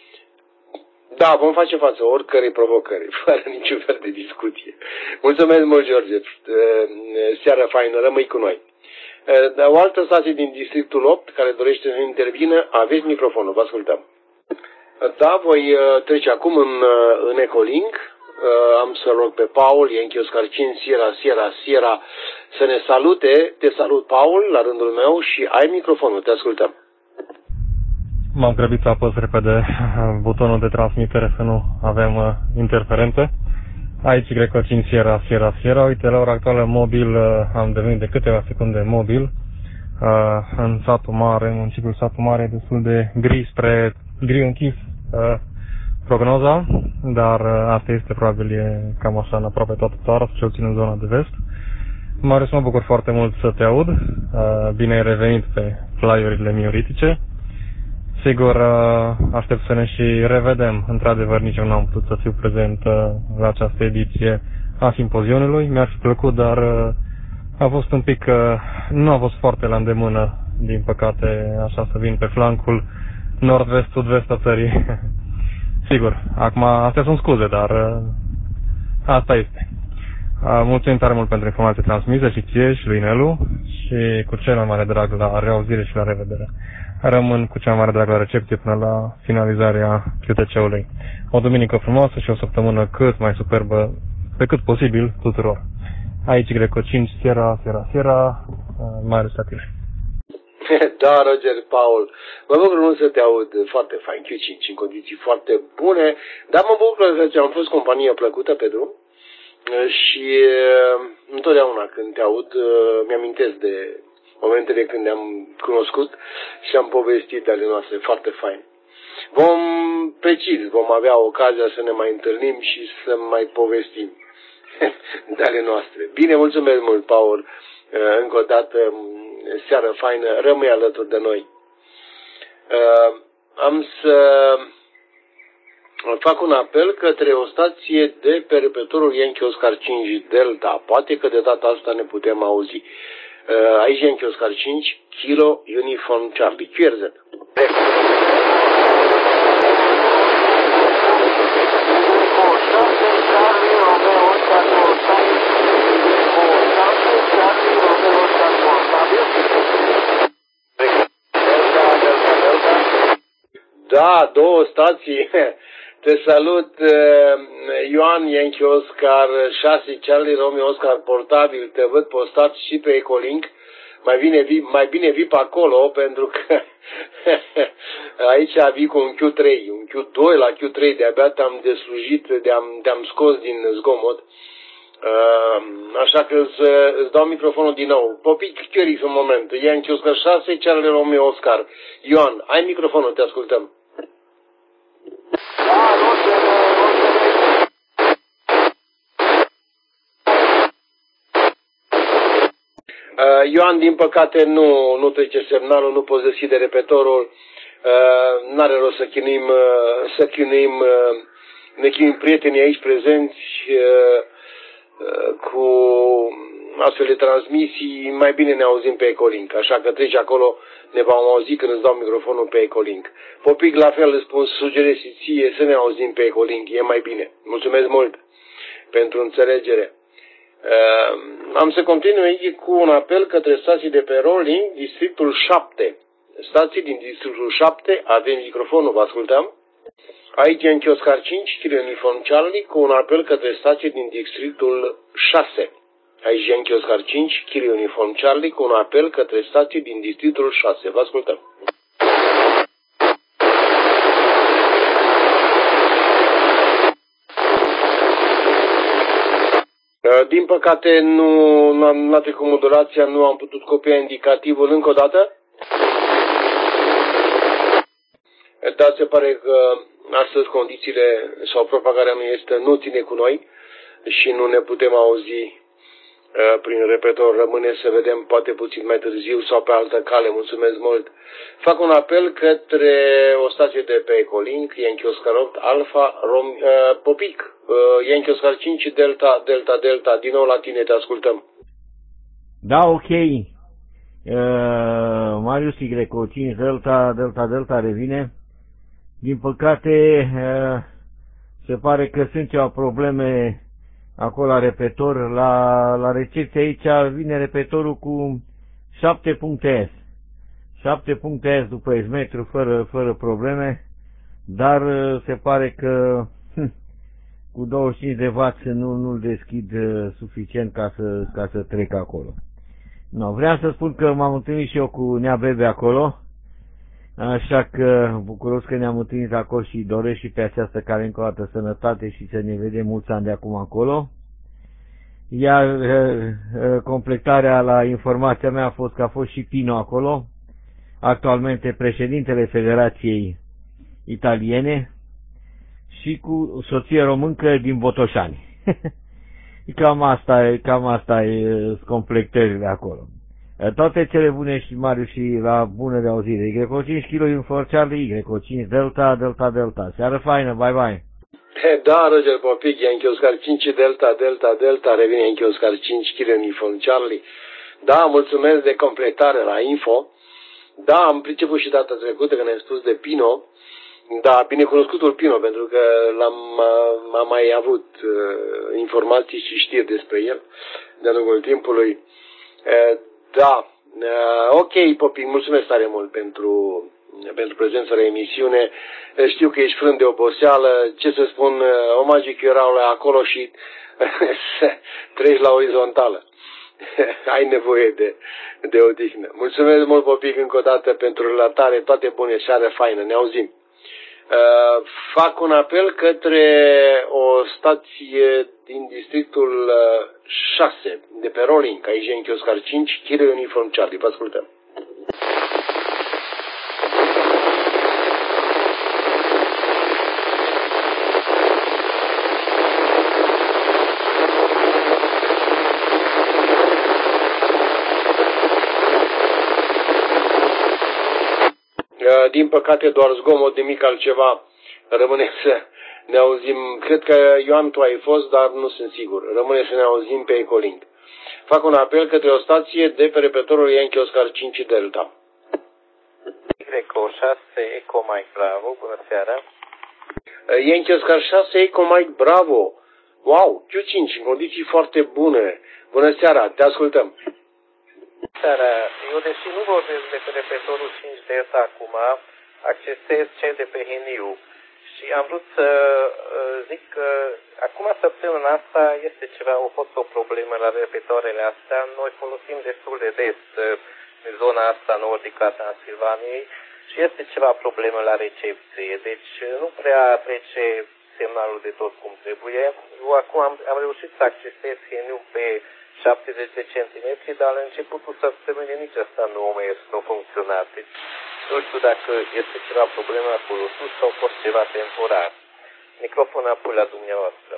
Da, vom face față oricărei provocări, fără niciun fel de discuție. Mulțumesc mult, George. Seara faină, rămâi cu noi. O altă stație din districtul opt care dorește să intervină, aveți microfonul, vă ascultăm. Da, voi trece acum în, în Ecolink. Am să rog pe Paul, Yankee Oscar cinci, Sierra, Sierra, Sierra, să ne salute. Te salut, Paul, la rândul meu și ai microfonul, te ascultăm. M-am grăbit să apăs repede butonul de transmitere să nu avem interferențe. Aici Greco cinci Sierra, Sierra, Sierra. Uite, la ora actuală mobil, am devenit de câteva secunde mobil. În satul mare, în municipiul satul mare, e destul de gri spre gri închis prognoza, dar asta este, probabil e cam așa în aproape toată țara, cel puțin în zona de vest. Marius, mă bucur foarte mult să te aud. Bine ai revenit pe flyurile mioritice. Sigur, aștept să ne și revedem. Într-adevăr, nici eu n-am putut să fiu prezent la această ediție a simpozionului. Mi-ar fi plăcut, dar a fost un pic, nu a fost foarte la îndemână, din păcate, așa să vin pe flancul nord-vest, sud-vest a țării. Sigur, acum astea sunt scuze, dar asta este. Mulțumim tare mult pentru informații transmise și ție și lui Nelu și cu cel mai mare drag la reauzire și la revedere. Rămân cu cea mai mare drag la recepție până la finalizarea Q T C-ului. O duminică frumoasă și o săptămână cât mai superbă, pe cât posibil, tuturor. Aici Greco cinci, Sierra, Sierra, Sierra, Marius la tine. Da, Roger, Paul, mă bucur mult să te aud, foarte fain, Q cinci, în condiții foarte bune, dar mă bucur că am fost companie plăcută pe drum și întotdeauna când te aud mi-amintesc de momentele când ne-am cunoscut și am povestit de ale noastre, foarte fain. Vom, precis, vom avea ocazia să ne mai întâlnim și să mai povestim de ale noastre. Bine, mulțumesc mult, Paul, încă o dată, seară faină, rămâi alături de noi. Am să fac un apel către o stație de pe repetorul Yankee Oscar cinci Delta. Poate că de data asta ne putem auzi. Aici Yankee Oscar cinci, Kilo Uniform Charlie, Q R Z. Da, două stații. Te salut, Ioan Yankee Oscar șase, Charlie Romeo Oscar portabil. Te văd postat și pe Ecolink. Mai bine vii, mai bine vii pe acolo, pentru că aici vii cu un Q trei, un Q doi la Q trei, de-abia te-am deslujit, te-am, te-am scos din zgomot. Așa că îți, îți dau microfonul din nou. Popic Chierix un moment. Yankee Oscar șase, Charlie Romeo Oscar. Ioan, ai microfonul, te ascultăm. Da, nu se, Uh, Ioan, din păcate, nu, nu trece semnalul, nu poți deschide repetorul. Uh, N-are rost să chinuim, uh, să chinuim, uh, ne chinuim prietenii aici prezenți uh, uh, cu astfel de transmisii. Mai bine ne auzim pe Ecolink, așa că treci acolo, ne vom auzi când îți dau microfonul pe Ecolink. Popic, la fel îți spun, sugerez și ție să ne auzim pe Ecolink, e mai bine. Mulțumesc mult pentru înțelegere. Uh, am să continui cu un apel către stații de pe Rolling, districtul șapte. Stații din districtul șapte, avem microfonul, vă ascultăm. Aici Yankee Oscar cinci, Kilo Uniform Charlie, cu un apel către stații din districtul șase. Aici Yankee Oscar cinci, Kilo Uniform Charlie, cu un apel către stații din districtul șase. Vă ascultăm. Din păcate, nu am trecut modulația, nu am putut copia indicativul încă o dată. Dar se pare că astăzi condițiile sau propagarea nu este, nu ține cu noi și nu ne putem auzi prin repetor. Rămâne să vedem poate puțin mai târziu sau pe altă cale. Mulțumesc mult. Fac un apel către o stație de pe Ecolink, Yankee Oscar opt, Alpha, Rom, uh, Popic, uh, Yankee Oscar cinci, Delta, Delta, Delta. Din nou la tine, te ascultăm. Da, ok. Uh, Marius Y cinci, Delta, Delta, Delta revine. Din păcate, uh, se pare că sunt ceva probleme acolo la repetor, la, la recepție aici vine repetorul cu șapte puncte S. șapte puncte S după S-metru fără, fără probleme, dar se pare că hm, cu douăzeci și cinci de watt nu, nu-l deschid suficient ca să, ca să trec acolo. No, vreau să spun că m-am întâlnit și eu cu Nea Bebe acolo Așa că bucuros că ne-am întâlnit acolo și doresc și pe această cale încă o dată sănătate și să ne vedem mulți ani de acum încolo. Iar completarea la informația mea a fost că a fost și Pino acolo, actualmente președintele Federației Italiene și cu soție româncă din Botoșani. Cam asta e, cam asta e completările acolo. Toate cele bune și Marius și la bună de auzire. Y cinci kilo Uniform Charlie, Y cinci Delta, Delta, Delta. Seară faină, bye bye. Da, Roger Popic, Yankee Oscar cinci Delta, Delta, Delta, revine Yankee Oscar cinci kilo Uniform Charlie. Da, mulțumesc de completare la info. Da, am priceput și data trecută când am spus de Pino. Da, binecunoscutul Pino, pentru că l-am am mai avut uh, informații și știri despre el de-a lungul timpului. Uh, da, uh, ok, Popic, mulțumesc tare mult pentru, pentru prezența la emisiune. Uh, știu că ești frânt de oboseală. Ce să spun, uh, omagii că erau acolo și treci la orizontală. Ai nevoie de, de odihnă. Mulțumesc mult, Popic, încă o dată pentru relatare. Toate bune, seară faină. Ne auzim. Uh, fac un apel către o stație din districtul uh, șase de pe Rolling, aici Yankee Oscar cinci, Kilo Uniform Charlie. Vă ascultăm. Din păcate doar zgomot, nimic altceva. Rămâne să ne auzim. Cred că Ioan tu ai fost, dar nu sunt sigur. Rămâne să ne auzim pe Ecolink. Fac un apel către o stație de pe repetorul Yankee Oscar cinci Delta. Y șase Eco Mike Bravo, bună seara. Yankee Oscar șase Eco Mike Bravo. Wow, Q cinci, în condiții foarte bune. Bună seara, te ascultăm. Seara, eu deși nu vorbesc de pe repetorul cinci Delta acum, accesez cel de pe Heniu și am vrut să zic că acum săptămâna asta este ceva, a fost o problemă la repetoarele astea. Noi folosim destul de des în zona asta nordică a Transilvaniei și este ceva problemă la recepție, deci nu prea trece semnalul de tot cum trebuie. Eu acum am, am reușit să accesez Heniu pe șaptezeci de centimetri, dar la începutul săptămânii nici asta nu a mers, nu a funcționat. Deci nu știu dacă este ceva problemă acolo sus sau a fost ceva temporar. Microfon apoi la dumneavoastră.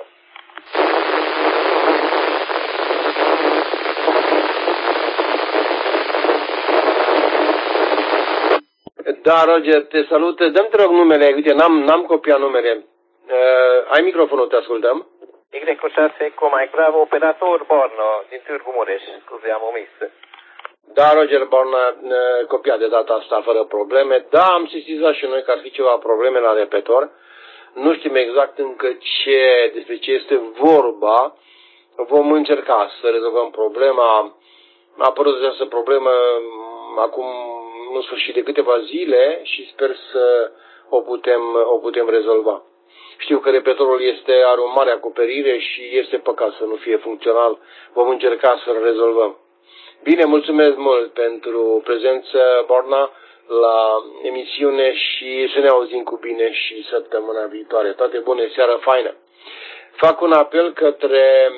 Da, Roger, te salut. Dă-mi te rog numele. Uite, n-am, n-am copiat numele. Uh, ai microfonul, te ascultăm. Y șase Eco Mike Bravo, operator Borno, din Târgu Mureș. Scuze, am omis. Da, Roger Borna, copiat de data asta fără probleme. Da, am sesizat și noi că ar fi ceva probleme la repetor. Nu știm exact încă ce, despre ce este vorba. Vom încerca să rezolvăm problema. A apărut această problemă acum în sfârșit de câteva zile și sper să o putem, o putem rezolva. Știu că repetorul este, are o mare acoperire și este păcat să nu fie funcțional. Vom încerca să-l rezolvăm. Bine, mulțumesc mult pentru prezență, Borna, la emisiune și să ne auzim cu bine și săptămâna viitoare. Toate bune, seară faină. Fac un apel către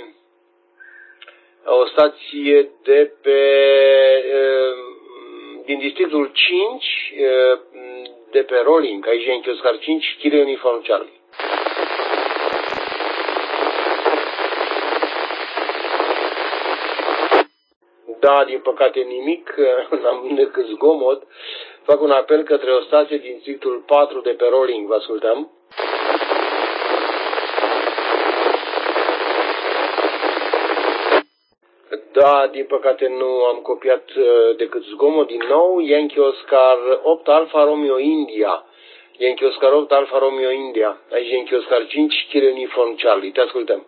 o stație de pe, din districtul cinci, de pe Rolling, aici Yankee Oscar cinci, Kilo Uniform Charlie. Da, din păcate nimic, n-am decât zgomot. Fac un apel către o stație din districtul patru de pe Rolling, vă ascultăm. Da, din păcate nu am copiat decât zgomot din nou. Yankee Oscar opt Alfa Romeo India. Yankee Oscar opt Alfa Romeo India. Aici Yankee Oscar cinci, Kilo Uniform Charlie. Te ascultăm.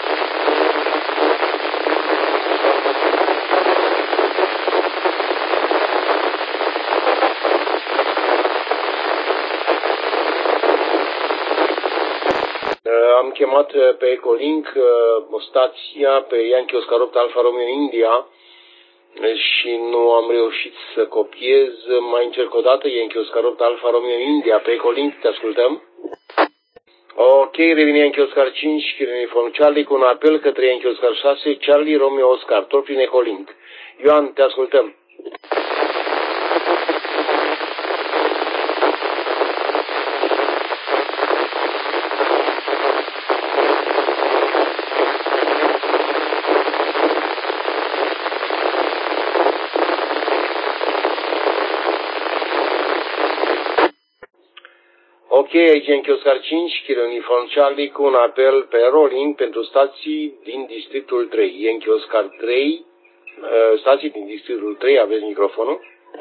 Am chemat pe Ecolink o stația pe Yankee Oscar opt Alfa Romeo India. și nu am reușit să copiez. Mai încerc o dată, Yankee Oscar opt Alfa Romeo India, pe Ecolink, te ascultăm. Ok, revine Yankee Oscar cinci, Uniform Charlie, cu un apel către Yankee Oscar șase, Charlie Romeo Oscar, tot prin Ecolink. Ioan, te ascultăm. Ok, aici Yankee Oscar cinci, Kilo Uniform Charlie, cu un apel pe rolling pentru stații din districtul trei. Yankee Oscar trei, stații din districtul trei, aveți microfonul?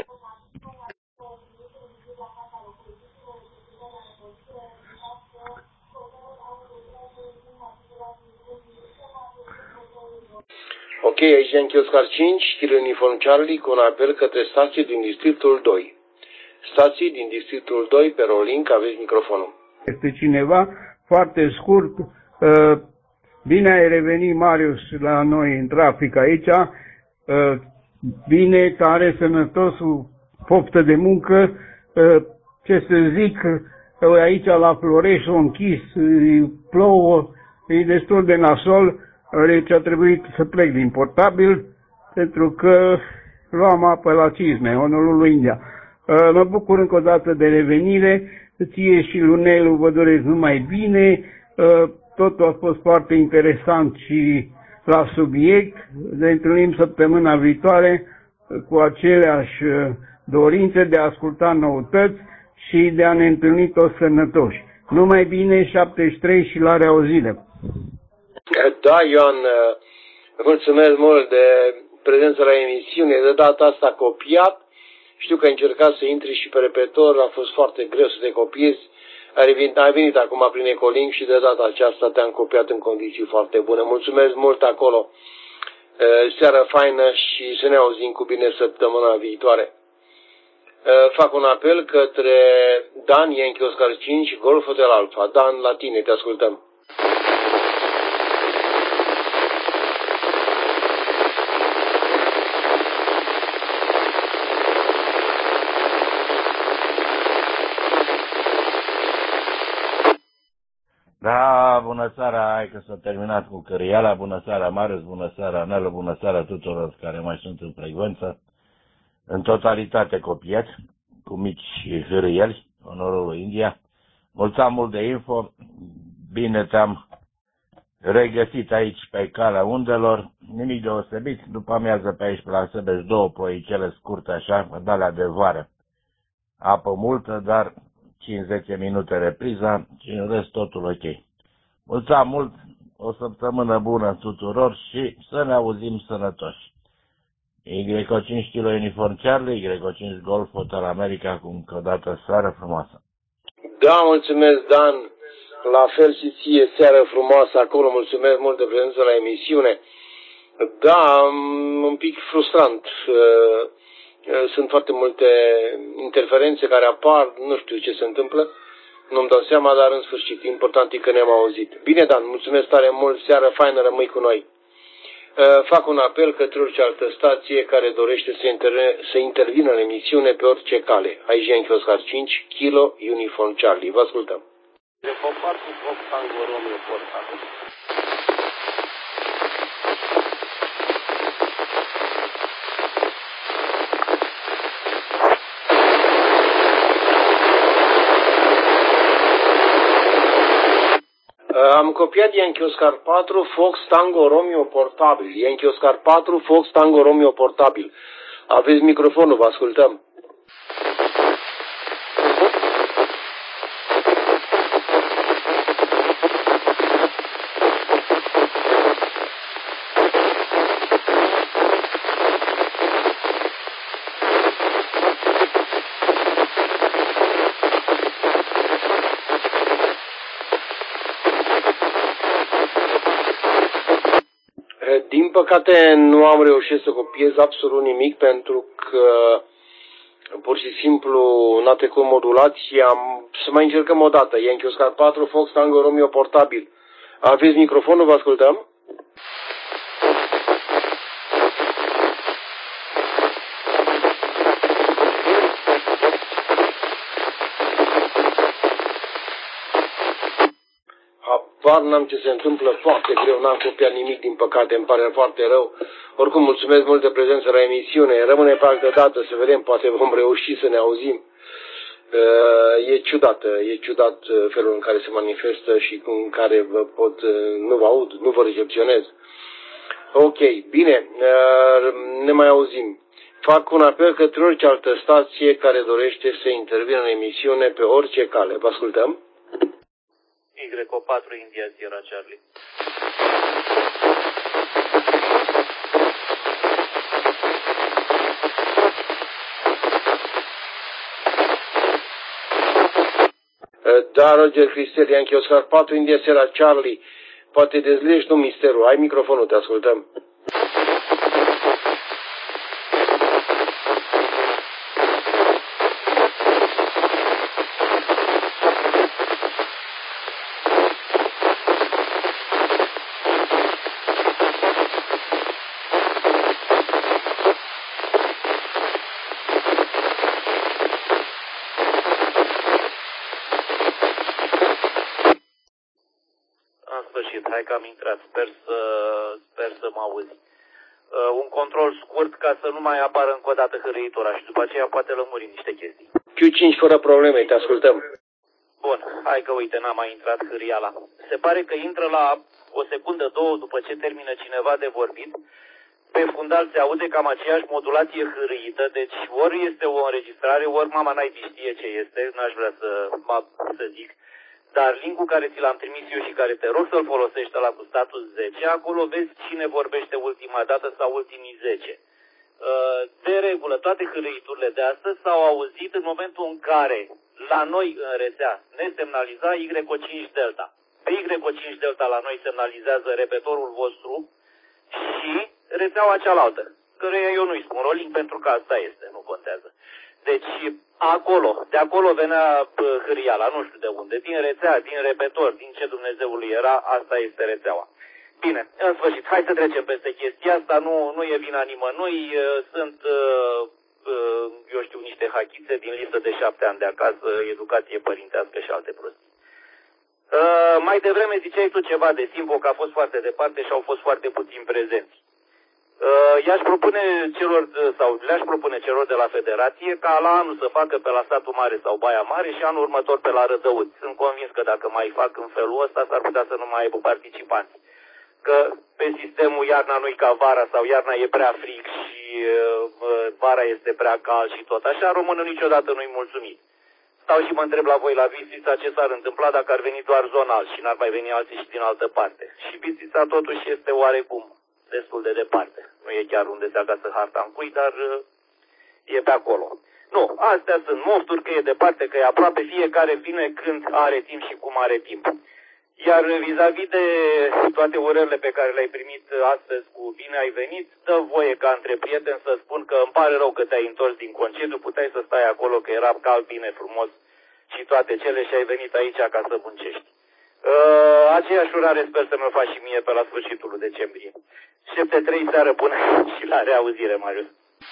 Ok, aici Yankee Oscar cinci, Kilo Uniform Charlie, cu un apel către stații din districtul doi. Stații din districtul doi, pe rolling, aveți microfonul. Este cineva, foarte scurt, bine ai revenit, Marius, la noi în trafic aici, bine, tare, sănătosul, poftă de muncă, ce să zic, aici la Florești s-a închis, plouă, e destul de nasol, deci a trebuit să plec din Portabil, pentru că luam apă la Cizme, onorul lui India. Mă bucur încă o dată de revenire, ție și Lunelu vă doresc numai bine, totul a fost foarte interesant și la subiect, ne întâlnim săptămâna viitoare cu aceleași dorințe de a asculta noutăți și de a ne întâlni toți sănătoși. Numai bine, șaptezeci și trei și la reauzire! Da, Ioan, mulțumesc mult de prezența la emisiune, de data asta copiat. Știu că ai încercat să intri și pe repetor, a fost foarte greu să te copiezi. Ai venit, ai venit acum prin Ecolink și de data aceasta te-am copiat în condiții foarte bune. Mulțumesc mult acolo. Seară faină și să ne auzim cu bine săptămâna viitoare. Fac un apel către Dan, Yankee Oscar cinci, Golf Hotel Alpha. Dan, la tine, te ascultăm. Da, bună seara, hai că s-a terminat cu căriala, bună seara Marius, bună seara Nelu, bună seara tuturor care mai sunt în frecvență, în totalitate copiați, cu mici hârâieli, onorul lui India. Mulțumim mult de info, bine te-am regăsit aici pe calea undelor, nimic deosebit, după amiază pe aici pe la Sebeș două ploicele scurte așa, dalea de vară, apă multă, dar cinci zece minute repriza și în rest totul ok. Mulțumim mult, o săptămână bună tuturor și să ne auzim sănătoși. Y cinci Kilo Uniform Charlie, Y cinci Golf Hotel America, cu încă o dată seară frumoasă. Da, mulțumesc Dan, la fel și ție, seară frumoasă acolo, mulțumesc mult de prezență la emisiune. Da, un pic frustrant. Sunt foarte multe interferențe care apar, nu știu ce se întâmplă, nu-mi dau seama, dar în sfârșit, important e că ne-am auzit. Bine, Dan, mulțumesc tare mult, seară faină, rămâi cu noi. Fac un apel către orice altă stație care dorește să, inter- să intervină în emisiune pe orice cale. Aici Yankee Oscar cinci, Kilo Uniform Charlie. Vă ascultăm. Am copiat Yankee Oscar patru, Fox Tango Romeo portabil. Yankee Oscar patru, Fox Tango Romeo portabil. Aveți microfonul, vă ascultăm. Din păcate nu am reușit să copiez absolut nimic pentru că pur și simplu n-a trecut modulația. Să mai încercăm o dată. Yankee Oscar patru, Fox Tango Romeo portabil. Aveți microfonul, vă ascultăm? Habar n-am ce se întâmplă, foarte greu, n-am copiat nimic, din păcate, îmi pare foarte rău. Oricum, mulțumesc mult de prezență la emisiune. Rămâne pe altă dată, să vedem, poate vom reuși să ne auzim. E ciudat, e ciudat felul în care se manifestă și în care vă pot, nu vă aud, nu vă recepționez. Ok, bine, ne mai auzim. Fac un apel către orice altă stație care dorește să intervină în emisiune pe orice cale. Vă ascultăm. Y O patru India Sierra Charlie. Da, Roger Cristel, Yankee Oscar patru India Sierra Charlie. Poate dezlești un misterul. Ai microfonul, te ascultăm. Hai că am intrat, sper să, sper să mă auzi. Uh, un control scurt ca să nu mai apară încă o dată hârâitura și după aceea poate lămuri niște chestii. Q cinci fără probleme, te ascultăm. Bun, hai că uite, n-a mai intrat hârâiala. Se pare că intră la o secundă, două după ce termină cineva de vorbit. Pe fundal se aude cam aceeași modulație hârâită, deci ori este o înregistrare, ori mama naibii știe ce este, n-aș vrea să, să zic. Dar linkul care ți l-am trimis eu și care te rog să-l folosești ăla cu status zece, acolo vezi cine vorbește ultima dată sau ultimii zece. De regulă, toate hârâiturile de astăzi s-au auzit în momentul în care la noi în rețea ne semnaliza Y O cinci Delta. Pe Y O cinci Delta la noi semnalizează repetorul vostru și rețeaua cealaltă, căreia eu nu-i spun rolling pentru că asta este, nu contează. Deci acolo, de acolo venea hârâiala, nu știu de unde, din rețea, din repetor, din ce Dumnezeului era, asta este rețeaua. Bine, în sfârșit, hai să trecem peste chestia asta, nu, nu e vina nimănui, sunt, eu știu, niște hachițe din listă de șapte ani de acasă, educație părintească și alte prostii. Mai devreme ziceai tu ceva de Simpo, că a fost foarte departe și au fost foarte puțini prezenți. I-aș propune celor, sau le-aș propune celor de la Federație ca la anul să facă pe la Satul Mare sau Baia Mare și anul următor pe la Rădăuți. Sunt convins că dacă mai fac în felul ăsta s-ar putea să nu mai aibă participanți. Că pe sistemul iarna nu-i ca vara sau iarna e prea frig și uh, vara este prea cald și tot așa, românul niciodată nu-i mulțumit. Stau și mă întreb la voi la Bistrița ce s-ar întâmpla dacă ar veni doar zonal și n-ar mai veni alții și din altă parte. Și Bistrița totuși este oarecum destul de departe. Nu e chiar unde se agață harta în cui, dar uh, e pe acolo. Nu, astea sunt mofturi, că e departe, că e aproape, fiecare vine când are timp și cum are timp. Iar vis-a-vis de toate urările pe care le-ai primit astăzi cu bine ai venit, dă voie ca între prieteni să spun că îmi pare rău că te-ai întors din concediu, puteai să stai acolo că era cald, bine, frumos și toate cele și ai venit aici ca să muncești. Uh, aceeași urare sper să mă faci și mie pe la sfârșitul lui decembrie. șapte trei, seară bună și la reauzire, Marius.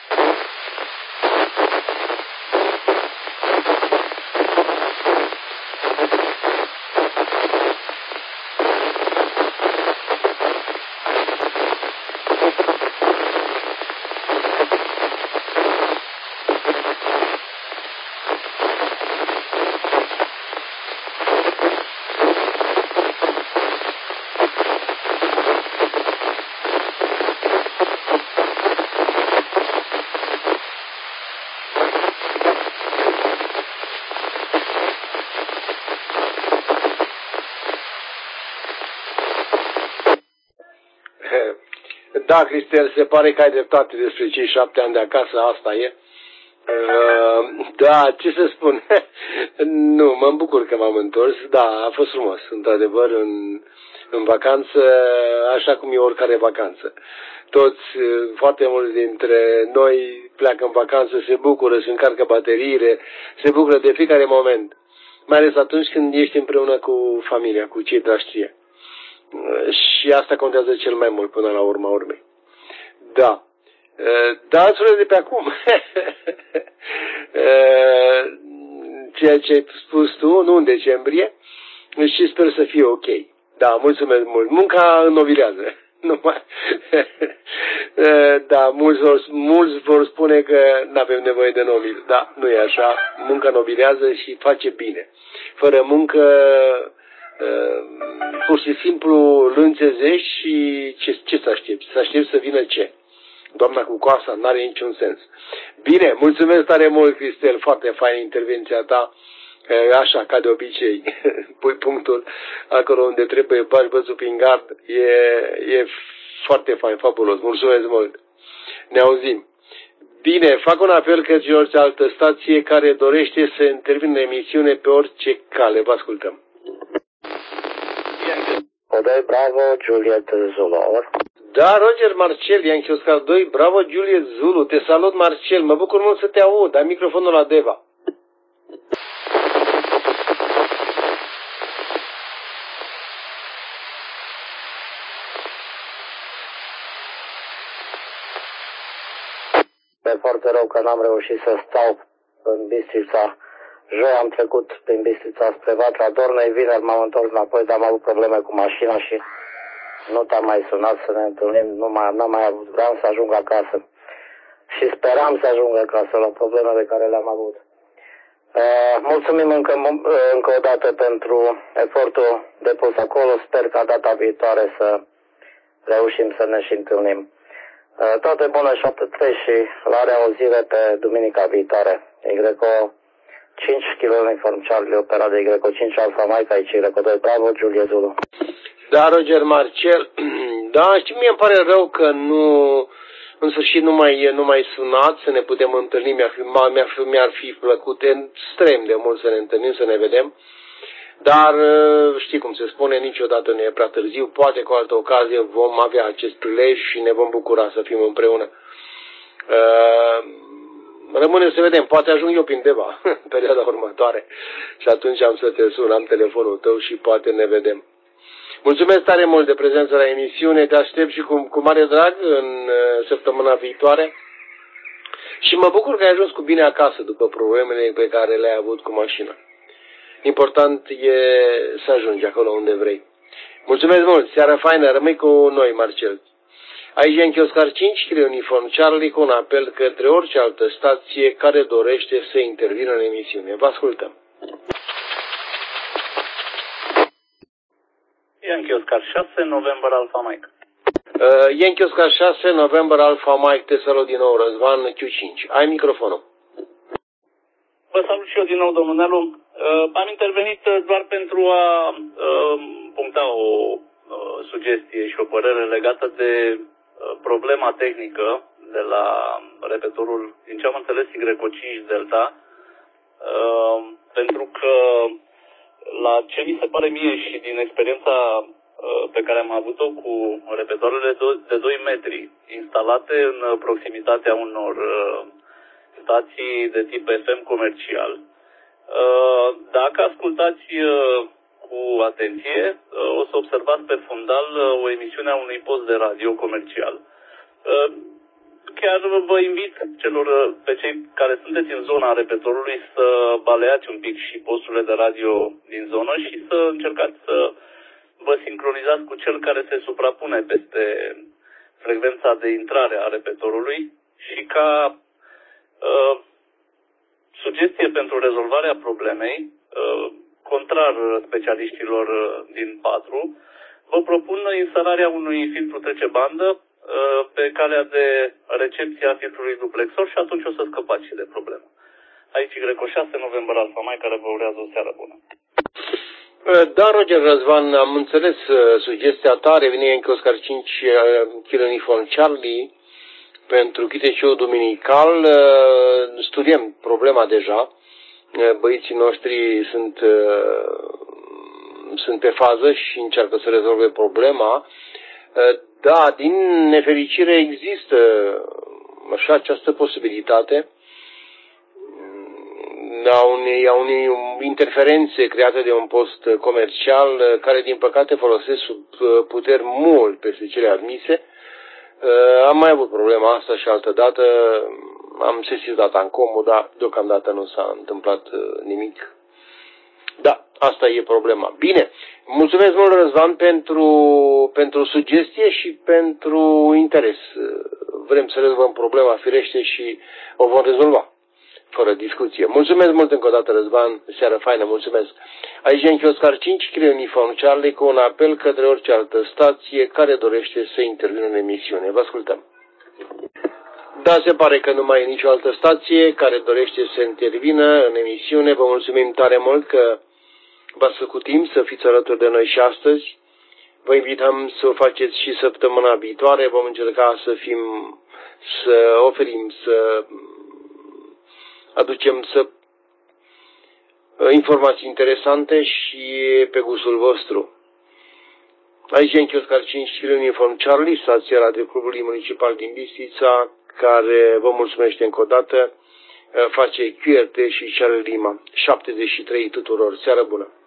Da, Cristel, se pare că ai dreptate despre cei șapte ani de acasă, asta e. Uh, da, ce să spun? Nu, mă bucur că m-am întors. Da, a fost frumos, într-adevăr, în, în vacanță, așa cum e oricare vacanță. Toți, foarte mulți dintre noi pleacă în vacanță, se bucură, se încarcă bateriile, se bucură de fiecare moment. Mai ales atunci când ești împreună cu familia, cu cei dragi ție. Și asta contează cel mai mult până la urma urmei. Da. Dați-le de pe acum. Ceea ce ai spus tu, nu în decembrie, și sper să fie ok. Da, mulțumesc mult. Munca înnobilează. Nu mai... Da, mulți vor, mulți vor spune că nu avem nevoie de nobil. Da, nu e așa. Munca nobilează și face bine. Fără muncă, pur și simplu îl înțezești și ce, ce să aștepți? Să aștepți să vină ce? Doamna cu coasa, n-are niciun sens. Bine, mulțumesc tare mult, Cristel, foarte faină intervenția ta. Așa, ca de obicei, pui punctul acolo unde trebuie, bagi bățul prin gard, e, e foarte fain, fabulos. Mulțumesc mult. Ne auzim. Bine, fac un apel către orice altă stație care dorește să intervină în emisiune pe orice cale. Vă ascultăm. doi, bravo, Juliet Zulu. Da, Roger Marcel, Yankee Oscar doi, bravo, Juliet Zulu. Te salut, Marcel. Mă bucur mult să te aud. Dai microfonul la Deva. E foarte rău că n-am reușit să stau în Bistrița. Joi am trecut prin Bistrița spre Vatra Dornei, vineri m-am întors înapoi, dar am avut probleme cu mașina și nu te-am mai sunat să ne întâlnim, nu mai, n-am mai avut, vreau să ajung acasă. Și speram să ajung acasă la problemele care le-am avut. Uh, mulțumim încă, încă o dată pentru efortul depus acolo, sper ca data viitoare să reușim să ne și întâlnim. Uh, toate bune, șapte trei și la reauzire pe duminica viitoare. Y cinci kilo uniform Charlie, operat de Y cinci Alfa Mike, aici Y doi, bravo, Juliet Zulu. Da, Roger Marcel, da, știi, mie îmi pare rău că nu, în sfârșit nu mai, nu mai sunat să ne putem întâlni, mi-ar fi, mi-ar fi, mi-ar fi plăcut extrem de mult să ne întâlnim, să ne vedem, dar știi cum se spune, niciodată nu e prea târziu, poate cu altă ocazie vom avea acest prilej și ne vom bucura să fim împreună. Uh, Rămâne să vedem, poate ajung eu prin Deva în perioada următoare și atunci am să te sun, am telefonul tău și poate ne vedem. Mulțumesc tare mult de prezență la emisiune, te aștept și cu, cu mare drag în uh, săptămâna viitoare și mă bucur că ai ajuns cu bine acasă după problemele pe care le-ai avut cu mașina. Important e să ajungi acolo unde vrei. Mulțumesc mult, seara faină, rămâi cu noi, Marcel. Aici Yankee Oscar cinci, kilo uniform Charlie, cu un apel către orice altă stație care dorește să intervină în emisiune. Vă ascultăm. Yankee Oscar șase, November Alpha Mike. Uh, Yankee Oscar șase, November Alpha Mike, te salut din nou, Răzvan Q cinci. Ai microfonul. Vă salut și eu din nou, domnul Nelu. Uh, am intervenit doar pentru a uh, puncta o uh, sugestie și o părere legată de uh, problema tehnică de la repetorul, din ce am înțeles, Y cinci Delta, uh, pentru că la ce mi se pare mie și din experiența uh, pe care am avut-o cu repetoarele de doi metri instalate în proximitatea unor uh, stații de tip F M comercial, uh, dacă ascultați uh, cu atenție, uh, o să observați pe fundal uh, o emisiune a unui post de radio comercial. Uh, Chiar vă invit celor, pe cei care sunteți în zona repetorului să baleați un pic și posturile de radio din zonă și să încercați să vă sincronizați cu cel care se suprapune peste frecvența de intrare a repetorului și ca uh, sugestie pentru rezolvarea problemei, uh, contrar specialiștilor din patru, vă propun instalarea unui filtru trece bandă pe calea de recepție a filtrului duplexor și atunci o să scăpați și de problemă. Aici Y șase, November Alpha Mike, care vă urează o seară bună. Da, Roger Răzvan, am înțeles sugestia ta, revine Yankee Oscar cinci, kilo uniform Charlie, pentru Chite Show duminical. Studiem problema deja, băieții noștri sunt, sunt pe fază și încearcă să rezolve problema. Da, din nefericire există așa această posibilitate a unei, a unei interferențe create de un post comercial care din păcate folosesc sub puteri mult peste cele admise. Am mai avut problema asta și altă dată, am sesizat Ancomul, dar deocamdată nu s-a întâmplat nimic Da, asta e problema. Bine, mulțumesc mult, Răzvan, pentru, pentru sugestie și pentru interes. Vrem să rezolvăm problema, firește, și o vom rezolva, fără discuție. Mulțumesc mult încă o dată, Răzvan, seară faină, mulțumesc. Aici e Oscar cinci, scrie uniform Charlie, cu un apel către orice altă stație care dorește să intervină în emisiune. Vă ascultăm. Da, se pare că nu mai e nicio altă stație care dorește să intervină în emisiune. Vă mulțumim tare mult că v-ați făcut timp să fiți alături de noi și astăzi. Vă invităm să o faceți și săptămâna viitoare. Vom încerca să fim, să oferim, să aducem să informații interesante și pe gustul vostru. Aici e Oscar cinci, uniform Charlie, stația Radio Clubului Municipal din Bistrița, care vă mulțumește încă o dată, face Q R T și Charlie Lima. șaptezeci și trei tuturor. Seară bună!